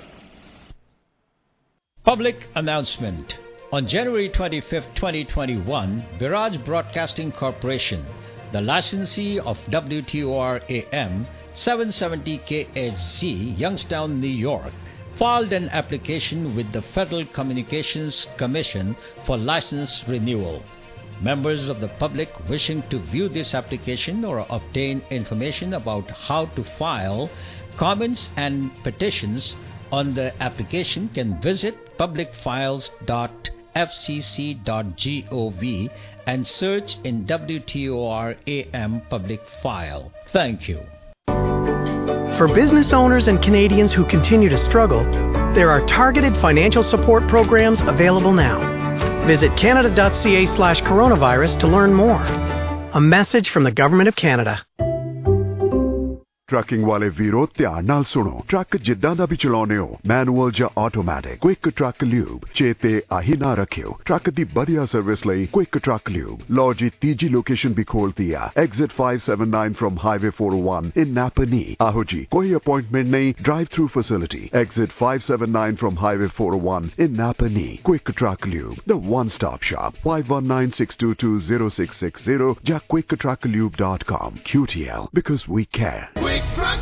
Public announcement. On January twenty-fifth, twenty twenty-one, Biraj Broadcasting Corporation, the licensee of W T O R A M seven seventy K H Z, Youngstown, New York, filed an application with the Federal Communications Commission for license renewal. Members of the public wishing to view this application or obtain information about how to file comments and petitions on the application can visit public files dot f c c dot gov and search in W T O R A M public file. Thank you. For business owners and Canadians who continue to struggle, there are targeted financial support programs available now. Visit canada.ca slash coronavirus to learn more. A message from the Government of Canada. Trucking ਵਾਲੇ ਵੀਰੋ ਧਿਆਨ ਨਾਲ ਸੁਣੋ। ਟਰੱਕ ਜਿੱਦਾਂ ਦਾ ਵੀ ਚਲਾਉਨੇ ਹੋ, ਮੈਨੂਅਲ ਜਾਂ ਆਟੋਮੈਟਿਕ, ਕੁਇਕ ਟਰੱਕ ਲਿਊਬ ਚੇਤੇ ਆਹੀ ਨਾ ਰੱਖਿਓ। ਟਰੱਕ ਦੀ ਵਧੀਆ ਸਰਵਿਸ ਲਈ ਕੁਇਕ ਟਰੱਕ ਲਿਊਬ। ਲਓ ਜੀ ਤੀਜੀ ਲੋਕੇਸ਼ਨ ਵੀ ਖੋਲਤੀ ਆ, exit five seventy-nine from Highway four oh one in Napanee। ਆਹੋ ਜੀ ਕੋਈ ਅਪਾਇੰਟਮੈਂਟ ਨਹੀਂ, drive through facility. Exit five seventy-nine from Highway four oh one in Napanee। Quick truck lube, the one stop shop। five one nine six two two zero six six zero ਜਾਂ quick truck lube dot com। Q T L, because we care।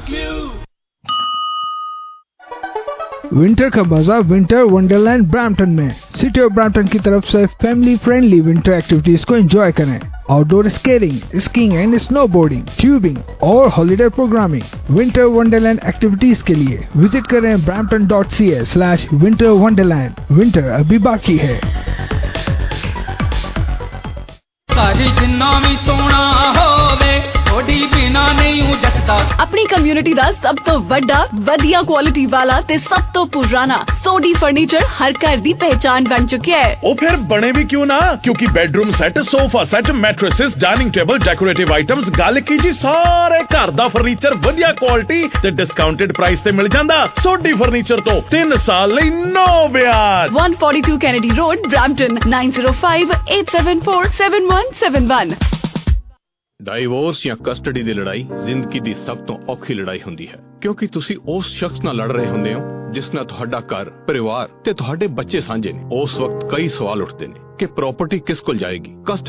Winter का मजा विंटर वंडरलैंड ब्रैम्पटन में। सिटी ऑफ ब्रैम्पटन की तरफ से फैमिली फ्रेंडली विंटर एक्टिविटीज को एंजॉय करें। Outdoor skating, skiing and snowboarding, tubing और holiday programming. Winter Wonderland activities के लिए विजिट करें Brampton dot C A slash Winter Wonderland. Winter अभी बाकी है। जिन्ना भी सोना होवे ਸੋਡੀ ਬਿਨਾ ਨਹੀਂ ਹੂੰ ਜੱਟਦਾ। ਆਪਣੀ ਕਮਿਊਨਿਟੀ ਦਾ ਸਭ ਤੋਂ ਵੱਡਾ ਵਧੀਆ ਕੁਆਲਿਟੀ ਵਾਲਾ ਤੇ ਸਭ ਤੋਂ ਪੁਰਾਣਾ ਸੋਡੀ ਫਰਨੀਚਰ ਹਰ ਘਰ ਦੀ ਪਹਿਚਾਨ ਬਣ ਚੁੱਕਿਆ ਹੈ। ਉਹ ਫਿਰ ਬਣੇ ਵੀ ਕਿਉਂ ਨਾ, ਕਿਉਂਕਿ bedroom set, sofa set, mattresses, dining table, decorative items, ਗੱਲ ਕੀ ਜੀ ਸਾਰੇ ਘਰ ਦਾ ਫਰਨੀਚਰ ਵਧੀਆ ਕੁਆਲਿਟੀ ਤੇ ਡਿਸਕਾਊਂਟਡ ਪ੍ਰਾਈਸ ਤੇ ਮਿਲ ਜਾਂਦਾ। ਸੋਡੀ ਫਰਨੀਚਰ ਤੋਂ ਤਿੰਨ ਸਾਲ ਲਈ ਨੋ ਵਿਆਜ। one forty-two Kennedy Road, Brampton, nine zero five eight seven four seven one seven one। Divorce ਜਾਂ ਕਸਟਡੀ ਦੀ ਲੜਾਈ ਜ਼ਿੰਦਗੀ ਦੀ ਸਭ ਤੋਂ ਔਖੀ ਲੜਾਈ ਹੁੰਦੀ ਹੈ, ਕਿਉਂਕਿ ਤੁਸੀਂ ਉਸ ਸ਼ਖਸ ਨਾਲ ਲੜ ਰਹੇ ਹੁੰਦੇ ਹੋ ਜਿਸ ਨਾਲ ਤੁਹਾਡਾ ਘਰ, ਪਰਿਵਾਰ ਤੇ ਤੁਹਾਡੇ ਬੱਚੇ ਸਾਂਝੇ ਨੇ। ਉਸ ਵਕਤ ਕਈ ਸਵਾਲ ਉੱਠਦੇ ਨੇ ਕਿ ਪ੍ਰਾਪਰਟੀ ਕਿਸ ਕੋਲ ਜਾਏਗੀ,